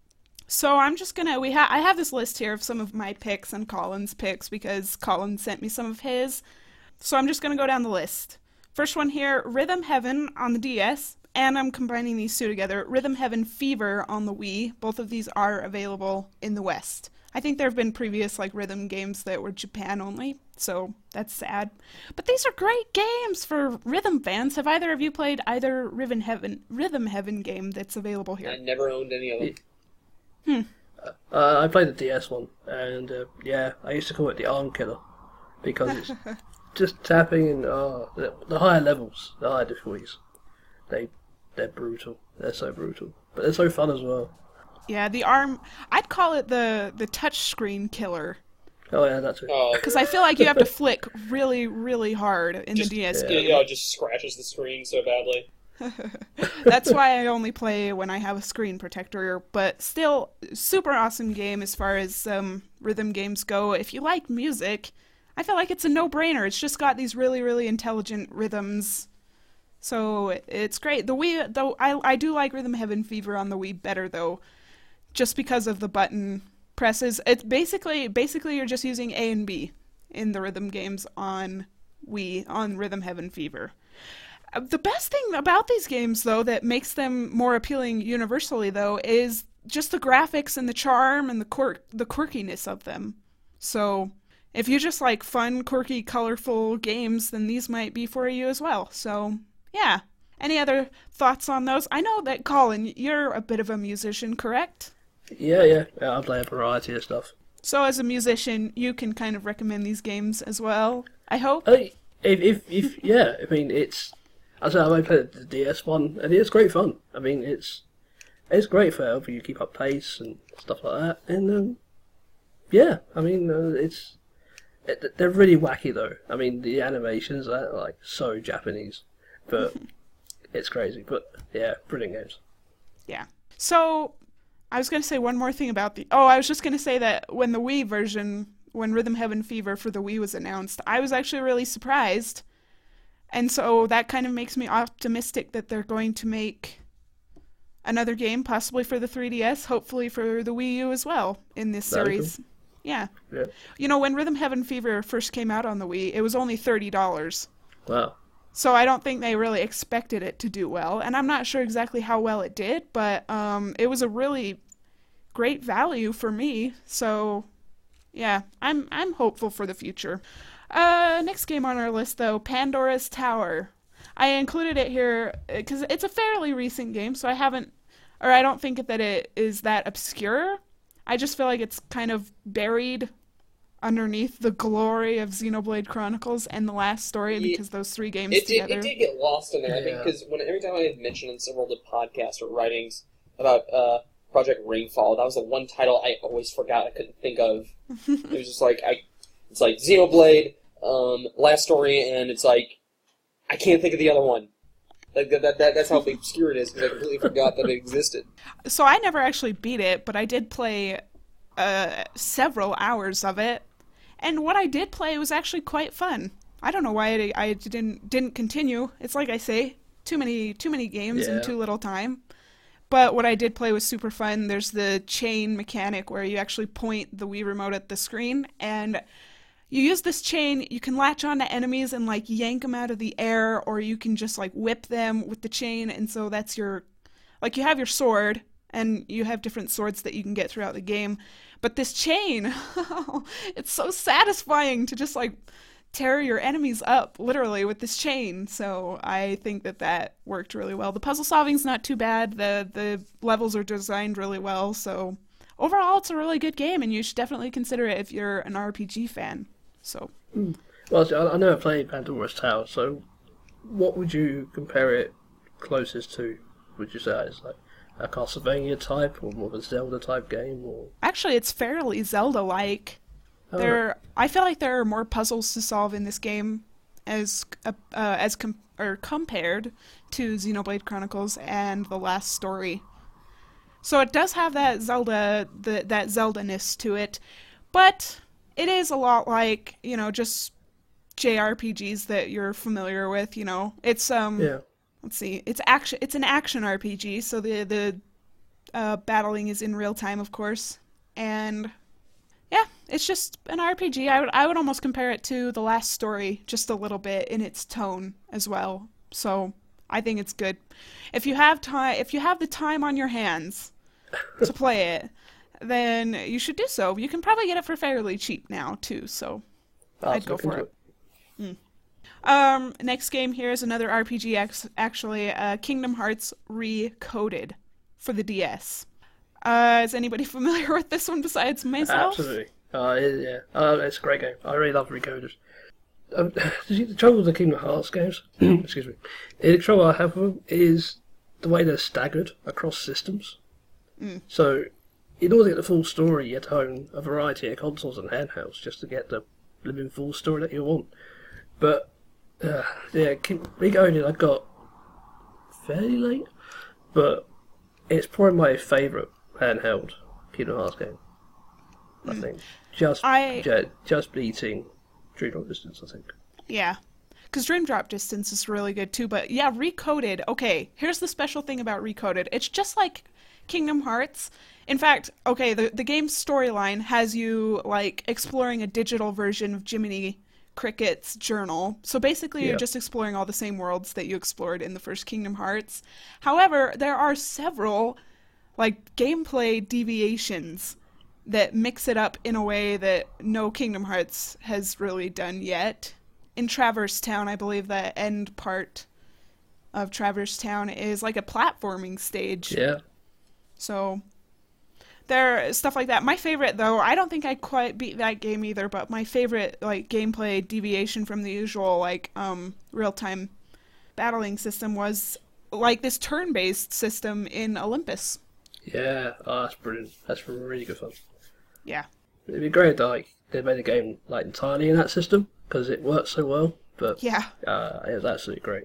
So I'm just gonna we ha- I have this list here of some of my picks and Colin's picks because Colin sent me some of his. So I'm just gonna go down the list. First one here, Rhythm Heaven on the D S, and I'm combining these two together. Rhythm Heaven Fever on the Wii. Both of these are available in the West. I think there have been previous like rhythm games that were Japan only, so that's sad. But these are great games for rhythm fans. Have either of you played either Rhythm Heaven Rhythm Heaven game that's available here? I never owned any of them. Hmm. Uh, I played the D S one, and uh, yeah, I used to call it the arm killer because it's just tapping and uh, the, the higher levels, the higher difficulties. They they're brutal. They're so brutal, but they're so fun as well. Yeah, the arm. I'd call it the the touchscreen killer Oh yeah, that's it. Oh, because I feel like you have to flick really, really hard in just, the D S yeah, game. yeah, it just scratches the screen so badly. That's why I only play when I have a screen protector, but still, super awesome game as far as um, rhythm games go. If you like music, I feel like it's a no-brainer. It's just got these really, really intelligent rhythms, so it's great. The Wii, though, I, I do like Rhythm Heaven Fever on the Wii better, though, just because of the button presses. It's basically, basically you're just using A and B in the rhythm games on Wii, on Rhythm Heaven Fever. Uh, The best thing about these games, though, that makes them more appealing universally, though, is just the graphics and the charm and the quirk, the quirkiness of them. So, if you just like fun, quirky, colorful games, then these might be for you as well. So, yeah. Any other thoughts on those? I know that, Colin, you're a bit of a musician, correct? Yeah, yeah, yeah. I play a variety of stuff. So, as a musician, you can kind of recommend these games as well, I hope? I, if, if, if, yeah, I mean, it's, as I say, I played the D S one, and it's great fun. I mean, it's, it's great for helping you keep up pace and stuff like that. And, um, yeah, I mean, uh, it's, it, they're really wacky though. I mean, the animations are like so Japanese, but it's crazy. But yeah, brilliant games. Yeah. So, I was going to say one more thing about the... Oh, I was just going to say that when the Wii version, when Rhythm Heaven Fever for the Wii was announced, I was actually really surprised. And so that kind of makes me optimistic that they're going to make another game, possibly for the three D S, hopefully for the Wii U as well, in this That'd be series. cool. Yeah. Yeah. You know, when Rhythm Heaven Fever first came out on the Wii, it was only thirty dollars. Wow. So I don't think they really expected it to do well, and I'm not sure exactly how well it did, but um, it was a really great value for me. So, yeah, I'm I'm hopeful for the future. Uh, next game on our list, though, Pandora's Tower. I included it here because it's a fairly recent game, so I haven't, or I don't think that it is that obscure. I just feel like it's kind of buried underneath the glory of Xenoblade Chronicles and The Last Story, Yeah, because those three games It did, together. it did get lost in there, I think, Yeah. because when every time I had mentioned in several of the podcasts or writings about uh, Project Rainfall, that was the one title I always forgot I couldn't think of. It was just like, I, it's like Xenoblade, um, Last Story, and it's like, I can't think of the other one. Like that, that, that that's how obscure it is, because I completely forgot that it existed. So I never actually beat it, but I did play uh, several hours of it, and what I did play was actually quite fun. I don't know why I, I didn't didn't continue. It's like I say, too many too many games Yeah. in too little time. But what I did play was super fun. There's the chain mechanic where you actually point the Wii remote at the screen, and you use this chain. You can latch onto enemies and like yank them out of the air, or you can just like whip them with the chain. And so that's your, like you have your sword, and you have different swords that you can get throughout the game. But this chain, it's so satisfying to just like tear your enemies up literally with this chain. So I think that that worked really well. The puzzle solving's not too bad. The the levels are designed really well. So overall, it's a really good game, and you should definitely consider it if you're an R P G fan. So Well, see, I I know I played Pandora's Tower, so what would you compare it closest to? Would you say it's like a Castlevania type, or more of a Zelda type game, or? actually, it's fairly Zelda-like. Oh, There, I feel like there are more puzzles to solve in this game as uh, uh, as com- or compared to Xenoblade Chronicles and The Last Story. So it does have that Zelda, the, that Zelda-ness to it, but it is a lot like, you know, just J R P Gs that you're familiar with. You know, it's um, Yeah. let's see, it's action, it's an action R P G, so the the uh, battling is in real time, of course, and yeah, it's just an R P G. I would I would almost compare it to The Last Story just a little bit in its tone as well. So I think it's good. If you have time, if you have the time on your hands to play it, then you should do so. You can probably get it for fairly cheap now too. So I'll I'd go look for into it. Um, next game here is another R P G. Ex- actually, uh, Kingdom Hearts Recoded for the D S. Uh, is anybody familiar with this one besides myself? Absolutely. Uh, it- yeah, uh, it's a great game. I really love Recoded. Um, the trouble with the Kingdom Hearts games, excuse me, the trouble I have with them is the way they're staggered across systems. So, in order to get the full story, you have to own a variety of consoles and handhelds just to get the living full story that you want. But, uh, yeah, King- Recoded I got fairly late, but it's probably my favourite handheld Kingdom Hearts game. I think just I- ju- just beating Dream Drop Distance. I think. Yeah. Because Dream Drop Distance is really good too. But yeah, Recoded. Okay, here's the special thing about Recoded. It's just like Kingdom Hearts. In fact, okay, the, the game's storyline has you like exploring a digital version of Jiminy Cricket's journal. So basically, you're Yeah. just exploring all the same worlds that you explored in the first Kingdom Hearts. However, there are several like gameplay deviations that mix it up in a way that no Kingdom Hearts has really done yet. In Traverse Town, I believe the end part of Traverse Town is like a platforming stage. Yeah. So there stuff like that. My favorite though, I don't think I quite beat that game either, but my favorite like gameplay deviation from the usual like um real-time battling system was like this turn-based system in Olympus. Yeah. Oh, that's brilliant. That's really good fun. Yeah. It'd be great that like they made a game like entirely in that system because it works so well. But Yeah. uh, it was absolutely great.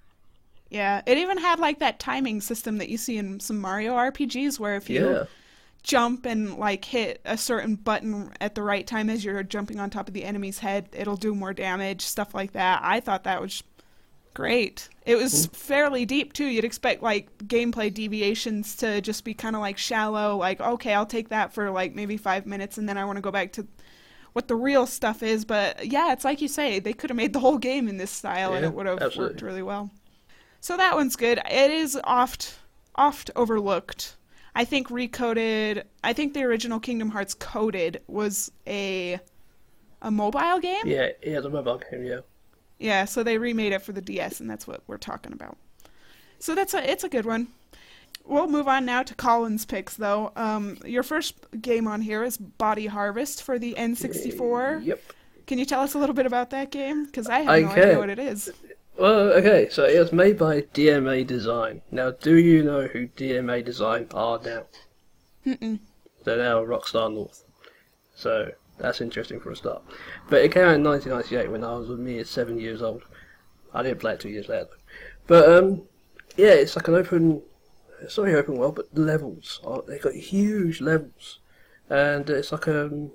Yeah. It even had like that timing system that you see in some Mario R P Gs where if you Yeah. jump and like hit a certain button at the right time as you're jumping on top of the enemy's head, it'll do more damage, stuff like that. I thought that was great. It was fairly deep too. You'd expect like gameplay deviations to just be kind of like shallow, like okay, I'll take that for like maybe five minutes and then I want to go back to what the real stuff is. But yeah, it's like you say, they could have made the whole game in this style and Yeah, it would have absolutely. worked really well. So that one's good. It is oft oft overlooked. I think Recoded, I think the original Kingdom Hearts Coded was a a mobile game. Yeah. Yeah. The mobile game. Yeah. Yeah, so they remade it for the D S, and that's what we're talking about. So that's a it's a good one. We'll move on now to Colin's picks, though. Um, your first game on here is Body Harvest for the N sixty-four. Yep. Can you tell us a little bit about that game? Because I have I no can. idea what it is. Well, okay, so it was made by D M A Design. Now, do you know who D M A Design are now? Mm-mm. They're now Rockstar North. So, that's interesting for a start. But it came out in nineteen ninety-eight when I was a mere seven years old. I didn't play it two years later, though. But, um, yeah, it's like an open... It's not really open world, but the levels. Are, they've got huge levels. And it's like, um...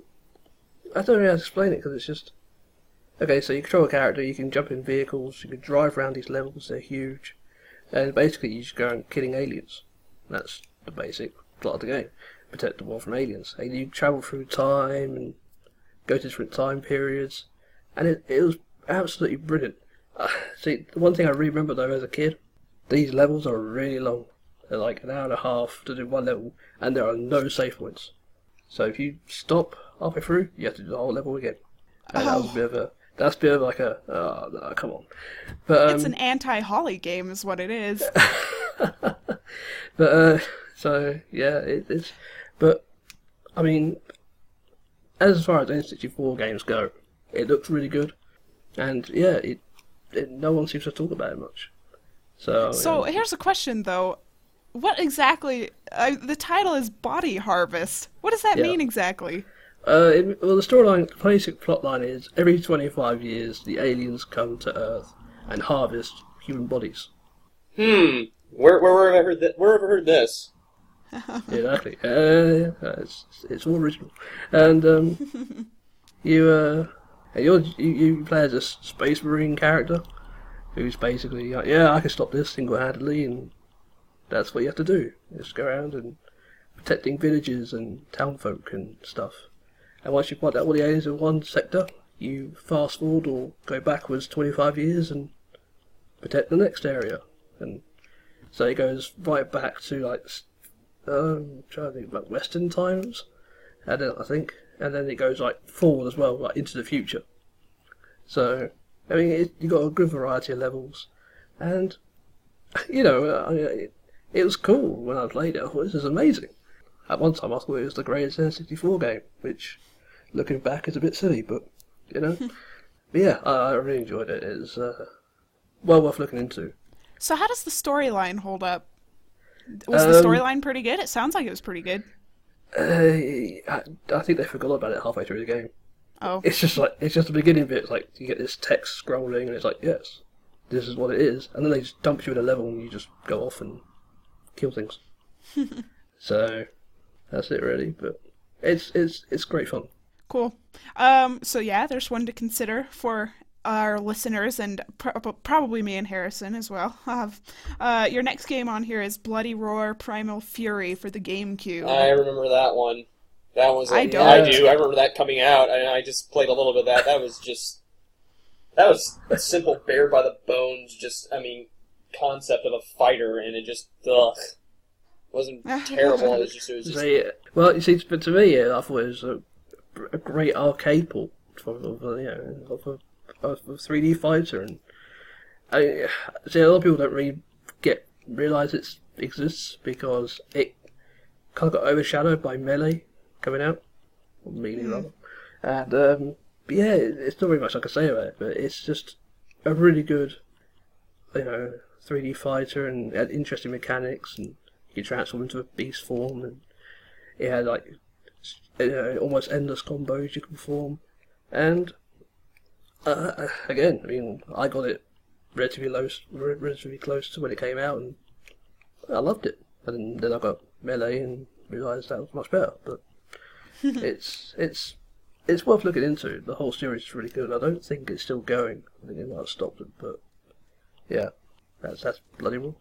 I don't know how to explain it, because it's just... Okay, so you control a character, you can jump in vehicles, you can drive around these levels, they're huge. And basically you just go around killing aliens. That's the basic plot of the game. Protect the world from aliens. And you travel through time and go to different time periods. And it, it was absolutely brilliant. Uh, see, the one thing I really remember though as a kid, these levels are really long. They're like an hour and a half to do one level, and there are no save points. So if you stop halfway through, you have to do the whole level again. And that was a bit of a... That's a bit of like a, oh, no, come on. But, um, It's an anti-Holly game is what it is. but, uh, so, yeah, it, it's, but, I mean, as far as N sixty-four games go, it looks really good. And, yeah, it, it no one seems to talk about it much. So, So yeah. here's a question, though. What exactly... Uh, the title is Body Harvest. What does that Yeah. mean exactly? Uh, it, well, the storyline, the basic plotline is every twenty-five years, the aliens come to Earth and harvest human bodies. Hmm. Where where where have I heard that? Where have I heard this? Exactly. Uh, yeah, it's it's all original, and um, you uh, you you you play as a space marine character who's basically like, yeah, I can stop this single-handedly, and that's what you have to do. Just go around and protecting villages and townfolk and stuff. And once you've got all the aliens in one sector, you fast forward or go backwards twenty-five years and protect the next area. And so it goes right back to like, um, trying to think about Western times, and then I think, and then it goes like forward as well, like into the future. So, I mean, it, you got a good variety of levels, and you know, uh, it, it was cool when I played it. I thought this is amazing. At one time, I thought it was the greatest N sixty-four game, which, looking back, is a bit silly, but, you know. But yeah, I, I really enjoyed it. It's uh, well worth looking into. So how does the storyline hold up? Was the Um, storyline pretty good? It sounds like it was pretty good. Uh, I, I think they forgot about it halfway through the game. Oh. It's just like, it's just the beginning bit, it's like, you get this text scrolling, and it's like, yes, this is what it is. And then they just dump you in a level, and you just go off and kill things. So, that's it really, but it's it's it's great fun. Cool. Um, so yeah, there's one to consider for our listeners and pro- probably me and Harrison as well. Have uh, your next game on here is Bloody Roar Primal Fury for the GameCube. I remember that one. That was. I I don't. I do. I remember that coming out, and I just played a little bit of that. That was just That was a simple bare by the bones, just, I mean, concept of a fighter, and it just, ugh. Wasn't terrible, it was just, it was just... So, yeah. Well, you see, but to me, yeah, I thought it was a, a great arcade port of, of, you know, of a, of a three D fighter, and I see a lot of people don't really get realise it exists because it kind of got overshadowed by Melee coming out, or Melee mm. rather, and um, but yeah, it's not very much I can say about it, but it's just a really good, you know, three D fighter and had interesting mechanics, and you could transform into a beast form, and it had like you know, almost endless combos you can perform, and uh, again, I mean, I got it relatively low, relatively close to when it came out, and I loved it. And then I got Melee and realised that was much better. But it's it's it's worth looking into. The whole series is really good. I don't think it's still going. I think they might have stopped it, but yeah, that's that's bloody well.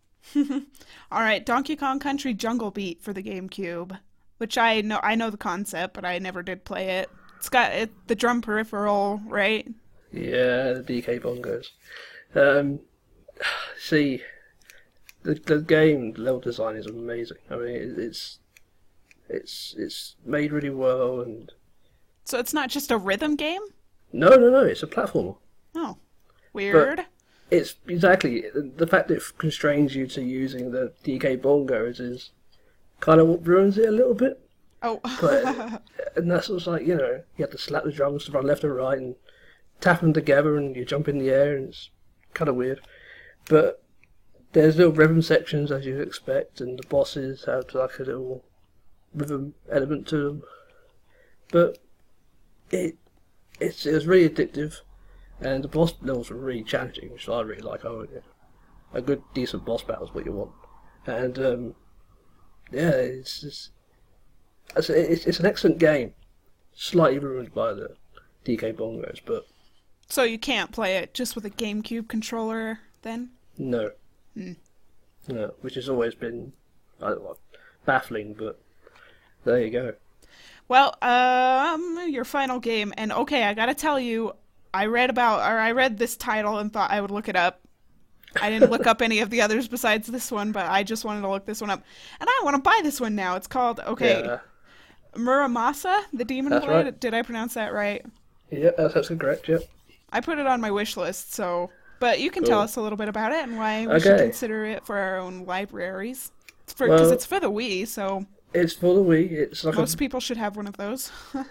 All right, Donkey Kong Country Jungle Beat for the GameCube, which I know I know the concept, but I never did play it. It's got it, the drum peripheral, right? Yeah, the D K bongos. Um, see, the the game the level design is amazing. I mean, it, it's it's it's made really well, and so it's not just a rhythm game. No, no, no. It's a platformer. Oh, weird. But it's exactly the fact that it constrains you to using the D K bongos is kind of what ruins it a little bit. Oh, but, and that's what's like, you know, you have to slap the drums to run left and right and tap them together, and you jump in the air, and it's kind of weird. But there's little rhythm sections as you'd expect, and the bosses have like a little rhythm element to them. But it it's it was really addictive, and the boss levels were really challenging, which I really like. Oh, yeah. A good, decent boss battle is what you want, and um, yeah, it's just, it's, it's it's an excellent game. Slightly ruined by the D K bongos, but so you can't play it just with a GameCube controller, then? No. Hmm. No, which has always been I don't know, baffling, but there you go. Well, um, your final game, and okay, I gotta tell you, I read about, or I read this title and thought I would look it up. I didn't look up any of the others besides this one, but I just wanted to look this one up, and I want to buy this one now. It's called, okay, yeah. Muramasa, the Demon That's Blade. Right. Did I pronounce that right? Yeah, that's absolutely correct. Yep. I put it on my wish list, so. But you can cool. tell us a little bit about it and why we okay. should consider it for our own libraries. It's for because well, it's for the Wii, so. It's for the Wii. It's like most a... people should have one of those.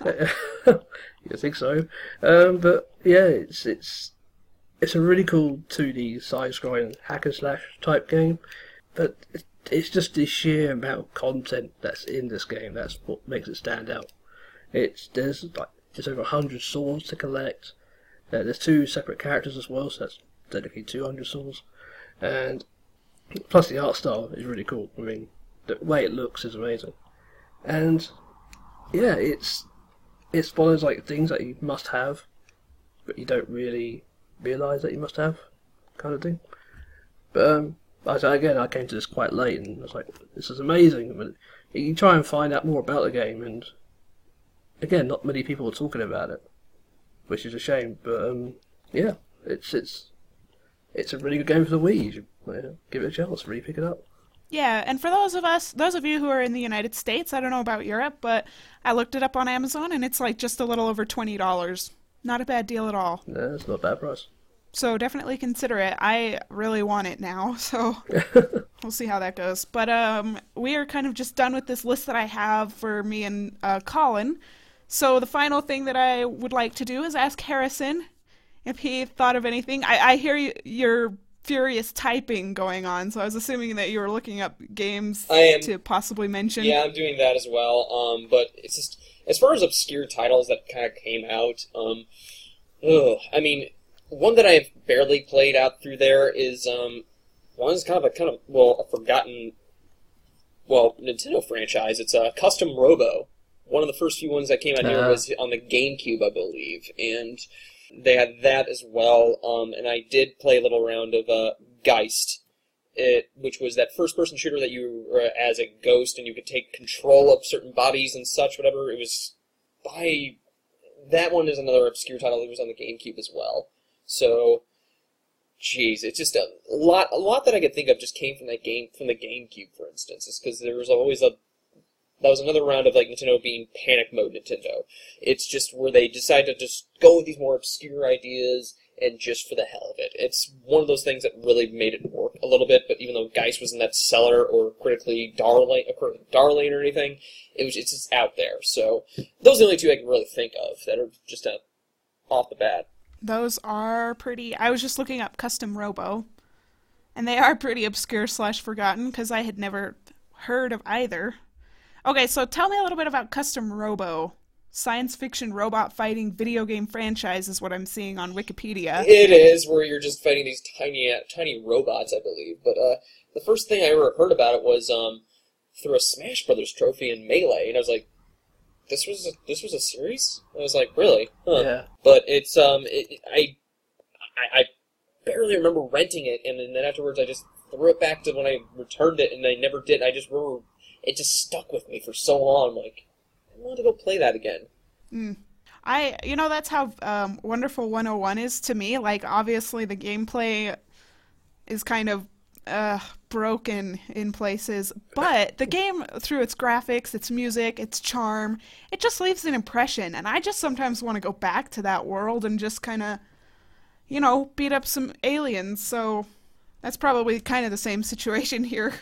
You think so? Um, but yeah, it's it's it's a really cool two D side-scrolling hack and slash type game. But it's just the sheer amount of content that's in this game that's what makes it stand out. It's there's like just over a hundred swords to collect. Uh, there's two separate characters as well, so that's technically two hundred swords. And plus the art style is really cool. I mean, the way it looks is amazing. And yeah, it's it's one of those like things that you must have, but you don't really realise that you must have, kind of thing. But um, I again, I came to this quite late, and I was like, this is amazing. But you try and find out more about the game, and again, not many people are talking about it, which is a shame. But um, yeah, it's it's it's a really good game for the Wii. You should, you know, give it a chance, really pick it up. Yeah, and for those of us, those of you who are in the United States, I don't know about Europe, but I looked it up on Amazon, and it's like just a little over twenty dollars. Not a bad deal at all. No, it's not a bad price. So definitely consider it. I really want it now, so we'll see how that goes. But um, we are kind of just done with this list that I have for me and uh, Colin. So the final thing that I would like to do is ask Harrison if he thought of anything. I, I hear you, you're furious typing going on, so I was assuming that you were looking up games to possibly mention. Yeah, I'm doing that as well. Um, but it's just as far as obscure titles that kind of came out. Um, ugh, I mean, one that I've barely played out through there is um, one is kind of a kind of well a forgotten, well Nintendo franchise. It's a Custom Robo. One of the first few ones that came out uh. here was on the GameCube, I believe, and they had that as well, um, and I did play a little round of uh, Geist, it, which was that first-person shooter that you were as a ghost, and you could take control of certain bodies and such, whatever. It was by... That one is another obscure title that was on the GameCube as well. So, jeez, it's just a lot. A lot that I could think of just came from that game, from the GameCube, for instance. Is because there was always a that was another round of like Nintendo being panic mode Nintendo. It's just where they decide to just go with these more obscure ideas and just for the hell of it. It's one of those things that really made it work a little bit. But even though Geist wasn't that stellar or critically darling, darling or anything, it was it's just out there. So those are the only two I can really think of that are just uh, off the bat. Those are pretty... I was just looking up Custom Robo, and they are pretty obscure slash forgotten, because I had never heard of either. Okay, so tell me a little bit about Custom Robo. Science fiction robot fighting video game franchise is what I'm seeing on Wikipedia. It is, where you're just fighting these tiny tiny robots, I believe. But uh, the first thing I ever heard about it was um, through a Smash Brothers trophy in Melee, and I was like, This was a, this was a series? I was like, really? Huh. Yeah. But it's um, it, I, I I barely remember renting it, and then afterwards I just threw it back to when I returned it, and I never did. I just remember it just stuck with me for so long. Like, I want to go play that again. Mm. I you know that's how um, Wonderful one oh one is to me. Like, obviously the gameplay is kind of uh, broken in places, but the game, through its graphics, its music, its charm, it just leaves an impression, and I just sometimes want to go back to that world and just kind of, you know, beat up some aliens, so that's probably kind of the same situation here.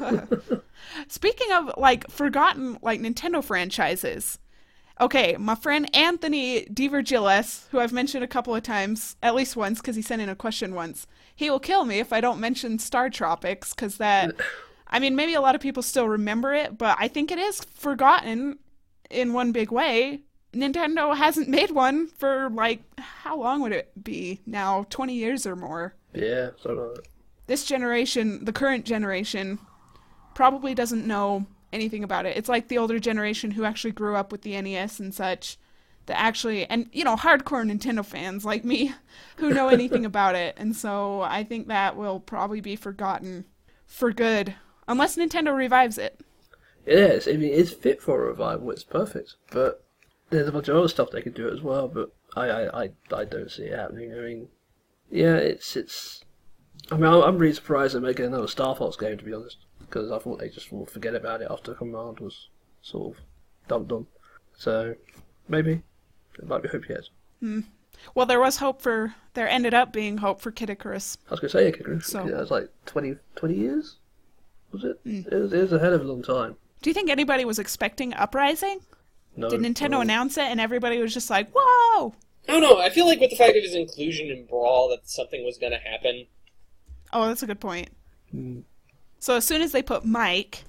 Speaking of, like, forgotten, like, Nintendo franchises, okay, my friend Anthony DiVirgilis, who I've mentioned a couple of times, at least once, because he sent in a question once, he will kill me if I don't mention Star Tropics, because that, I mean, maybe a lot of people still remember it, but I think it is forgotten in one big way. Nintendo hasn't made one for, like, how long would it be now? twenty years or more. Yeah, something like that. This generation, the current generation, probably doesn't know anything about it. It's like the older generation who actually grew up with the N E S and such, that actually, and, you know, hardcore Nintendo fans like me who know anything about it. And so I think that will probably be forgotten for good, unless Nintendo revives it. It is. I mean, it's fit for a revival. It's perfect. But there's a bunch of other stuff they could do as well, but I, I, I, I don't see it happening. I mean, yeah, it's, it's, I mean, I'm really surprised they're making another Star Fox game, to be honest, because I thought they just would forget about it after Command was sort of dumped on. So, maybe. There might be hope yet. Hmm. Well, there was hope for, there ended up being hope for Kid Icarus. I was going to say Kid Icarus. So. Yeah, it was like twenty, twenty years? Was it? Mm. It was, it was a hell of a long time. Do you think anybody was expecting Uprising? No. Did Nintendo no. announce it and everybody was just like, whoa! I don't know. I feel like with the fact of his inclusion in Brawl, that something was going to happen. Oh, that's a good point. Mm. So as soon as they put Mike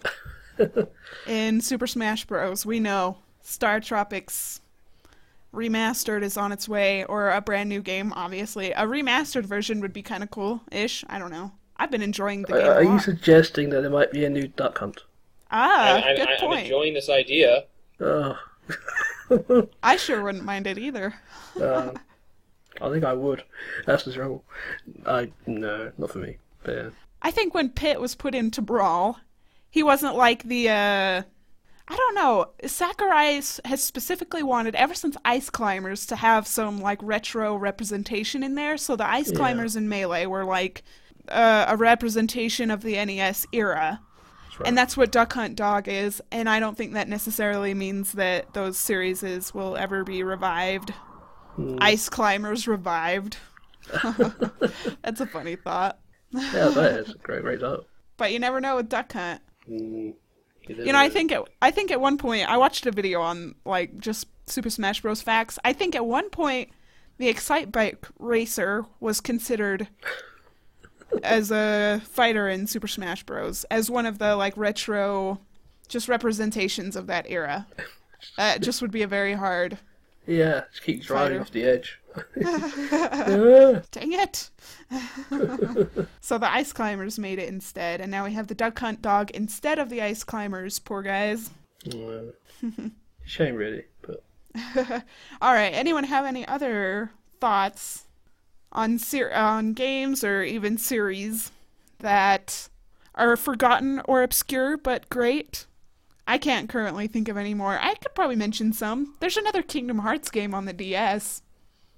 in Super Smash Bros., we know Star Tropics Remastered is on its way, or a brand new game, obviously. A remastered version would be kind of cool-ish. I don't know. I've been enjoying the Are, game a are lot. you suggesting that there might be a new Duck Hunt? Ah, I, I, good I, point. I'm enjoying this idea. Oh. I sure wouldn't mind it either. uh, I think I would. That's the trouble. I no, not for me. But yeah. I think when Pit was put into Brawl, he wasn't like the, uh... I don't know. Sakurai has specifically wanted, ever since Ice Climbers, to have some, like, retro representation in there. So the Ice Yeah. Climbers in Melee were, like, uh, a representation of the N E S era. That's right. And that's what Duck Hunt Dog is. And I don't think that necessarily means that those series will ever be revived. Hmm. Ice Climbers revived. That's a funny thought. Yeah, that is a great, great title. But you never know with Duck Hunt. Mm. You know, I think at, I think at one point, I watched a video on, like, just Super Smash Bros. Facts. I think at one point, the Excite Bike Racer was considered as a fighter in Super Smash Bros. As one of the, like, retro, just representations of that era. That just would be a very hard... Yeah, just keep driving Fighter. off the edge. Yeah. Dang it! So the Ice Climbers made it instead, and now we have the Duck Hunt Dog instead of the Ice Climbers. Poor guys. Well, shame, really. But All right. Anyone have any other thoughts on ser- on games or even series that are forgotten or obscure but great? I can't currently think of any more. I could probably mention some. There's another Kingdom Hearts game on the D S.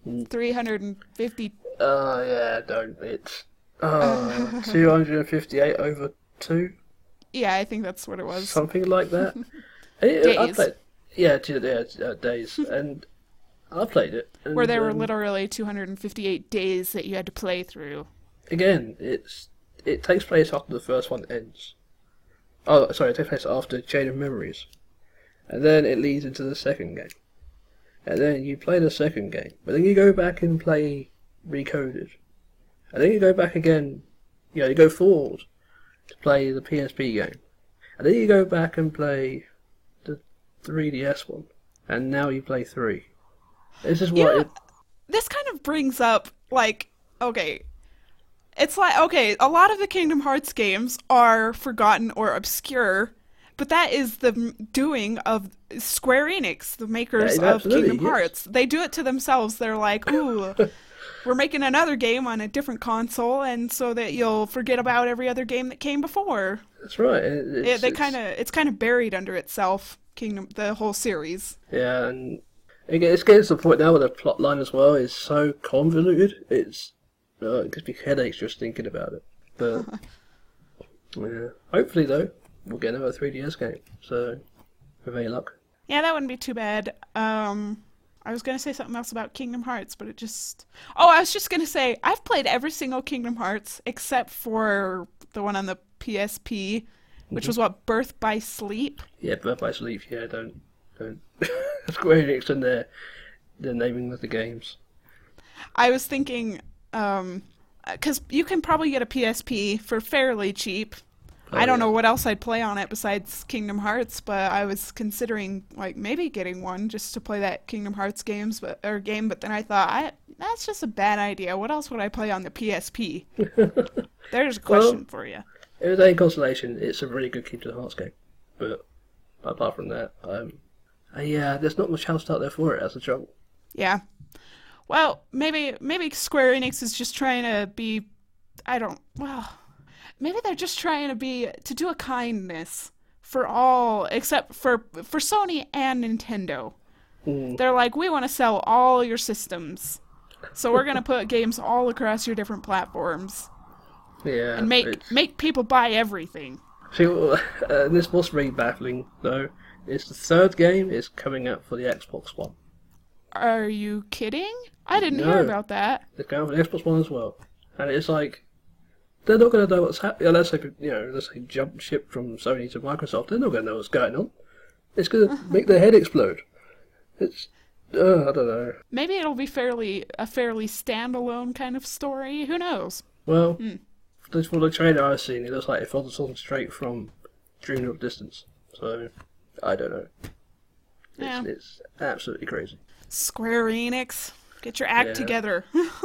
three hundred fifty. Oh, yeah, don't. It's uh, two hundred fifty-eight over two, Yeah, I think that's what it was. something like that. It- I Days. played, yeah, two, yeah, uh, days. And I played it. And, Where there were um, literally two hundred fifty-eight days that you had to play through. Again, it's it takes place after the first one ends. Oh, sorry, it takes place after Chain of Memories. And then it leads into the second game. And then you play the second game. But then you go back and play Recoded. And then you go back again, you know, you go forward to play the P S P game. And then you go back and play the three D S one. And now you play three. This is what Yeah. it... This kind of brings up, like, okay, it's like, okay, a lot of the Kingdom Hearts games are forgotten or obscure, but that is the m- doing of Square Enix, the makers Yeah, of absolutely, Kingdom yes. Hearts. They do it to themselves. They're like, ooh, we're making another game on a different console, and so that you'll forget about every other game that came before. That's right. It, it's, Yeah, they it's- kind of, it's kind of buried under itself, Kingdom, the whole series. Yeah, and it gets, it's getting to the point now where the plot line as well is so convoluted. It's uh, it gives me headaches just thinking about it. But yeah, hopefully though we'll get another three D S game. So with any luck. Yeah, that wouldn't be too bad. Um, I was gonna say something else about Kingdom Hearts, but it just... Oh, I was just gonna say, I've played every single Kingdom Hearts except for the one on the P S P, which was what, Birth by Sleep? Yeah, Birth by Sleep. Yeah, don't don't Square Enix and their their naming of the games. I was thinking, um, because you can probably get a P S P for fairly cheap. Oh, I don't yeah. know what else I'd play on it besides Kingdom Hearts, but I was considering like maybe getting one just to play that Kingdom Hearts games, but or game. But then I thought, I that's just a bad idea. What else would I play on the P S P? There's a question Well- for you. If it's any consolation, it's a really good Kingdom Hearts game. But apart from that, um, uh, yeah, there's not much else out there for it. That's the trouble. Yeah. Well, maybe maybe Square Enix is just trying to be. I don't. Well, maybe they're just trying to be to do a kindness for all except for for Sony and Nintendo. Mm. They're like, we want to sell all your systems, so we're gonna put games all across your different platforms Yeah, and make it's- make people buy everything. See, well, uh, this was really baffling, though. It's the third game is coming out for the Xbox One. Are you kidding? I didn't No. hear about that. They're coming for the Xbox One as well. And it's like, they're not going to know what's happening. Unless they, you know, let's say jump ship from Sony to Microsoft, they're not going to know what's going on. It's going to make their head explode. It's, uh, I don't know. Maybe it'll be fairly a fairly standalone kind of story. Who knows? Well, Hmm. just for the trailer I've seen, it looks like it follows something straight from Dream of Distance. So, I don't know. It's, Yeah. it's absolutely crazy. Square Enix, get your act Yeah. together.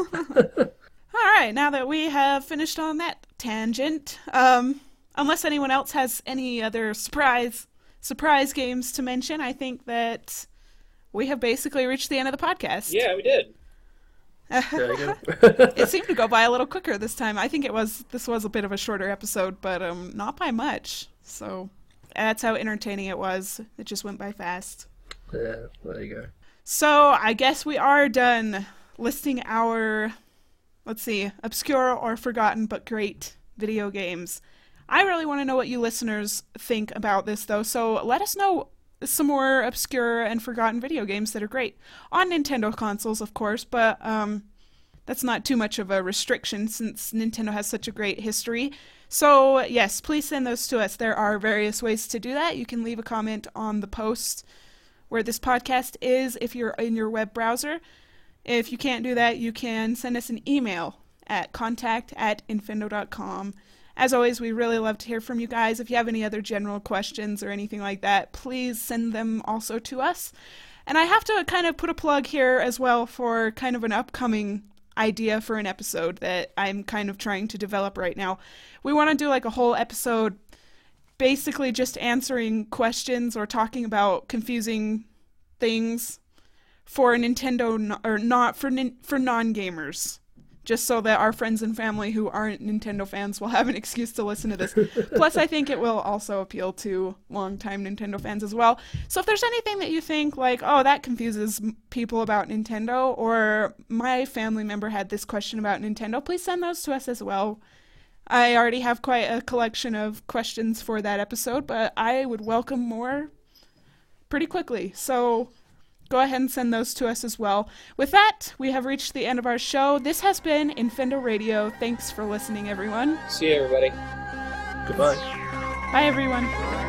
All right, now that we have finished on that tangent, um, unless anyone else has any other surprise surprise games to mention, I think that we have basically reached the end of the podcast. Yeah, we did. There you go. It seemed to go by a little quicker this time. I think it was this was a bit of a shorter episode, but um, not by much. So that's how entertaining it was. It just went by fast. Yeah, there you go. So I guess we are done listing our, let's see, obscure or forgotten but great video games. I really want to know what you listeners think about this, though, so let us know some more obscure and forgotten video games that are great. On Nintendo consoles, of course, but um, that's not too much of a restriction since Nintendo has such a great history. So, yes, please send those to us. There are various ways to do that. You can leave a comment on the post where this podcast is if you're in your web browser. If you can't do that, you can send us an email at contact at infendo dot com. As always, we really love to hear from you guys. If you have any other general questions or anything like that, please send them also to us. And I have to kind of put a plug here as well for kind of an upcoming idea for an episode that I'm kind of trying to develop right now. We want to do like a whole episode basically just answering questions or talking about confusing things for Nintendo no- or not for nin- for non-gamers just so that our friends and family who aren't Nintendo fans will have an excuse to listen to this. Plus, I think it will also appeal to longtime Nintendo fans as well. So if there's anything that you think, like, oh, that confuses people about Nintendo, or my family member had this question about Nintendo, please send those to us as well. I already have quite a collection of questions for that episode, but I would welcome more pretty quickly. So go ahead and send those to us as well. With that, we have reached the end of our show. This has been Infendo Radio. Thanks for listening, everyone. See you, everybody. Goodbye. Bye, everyone.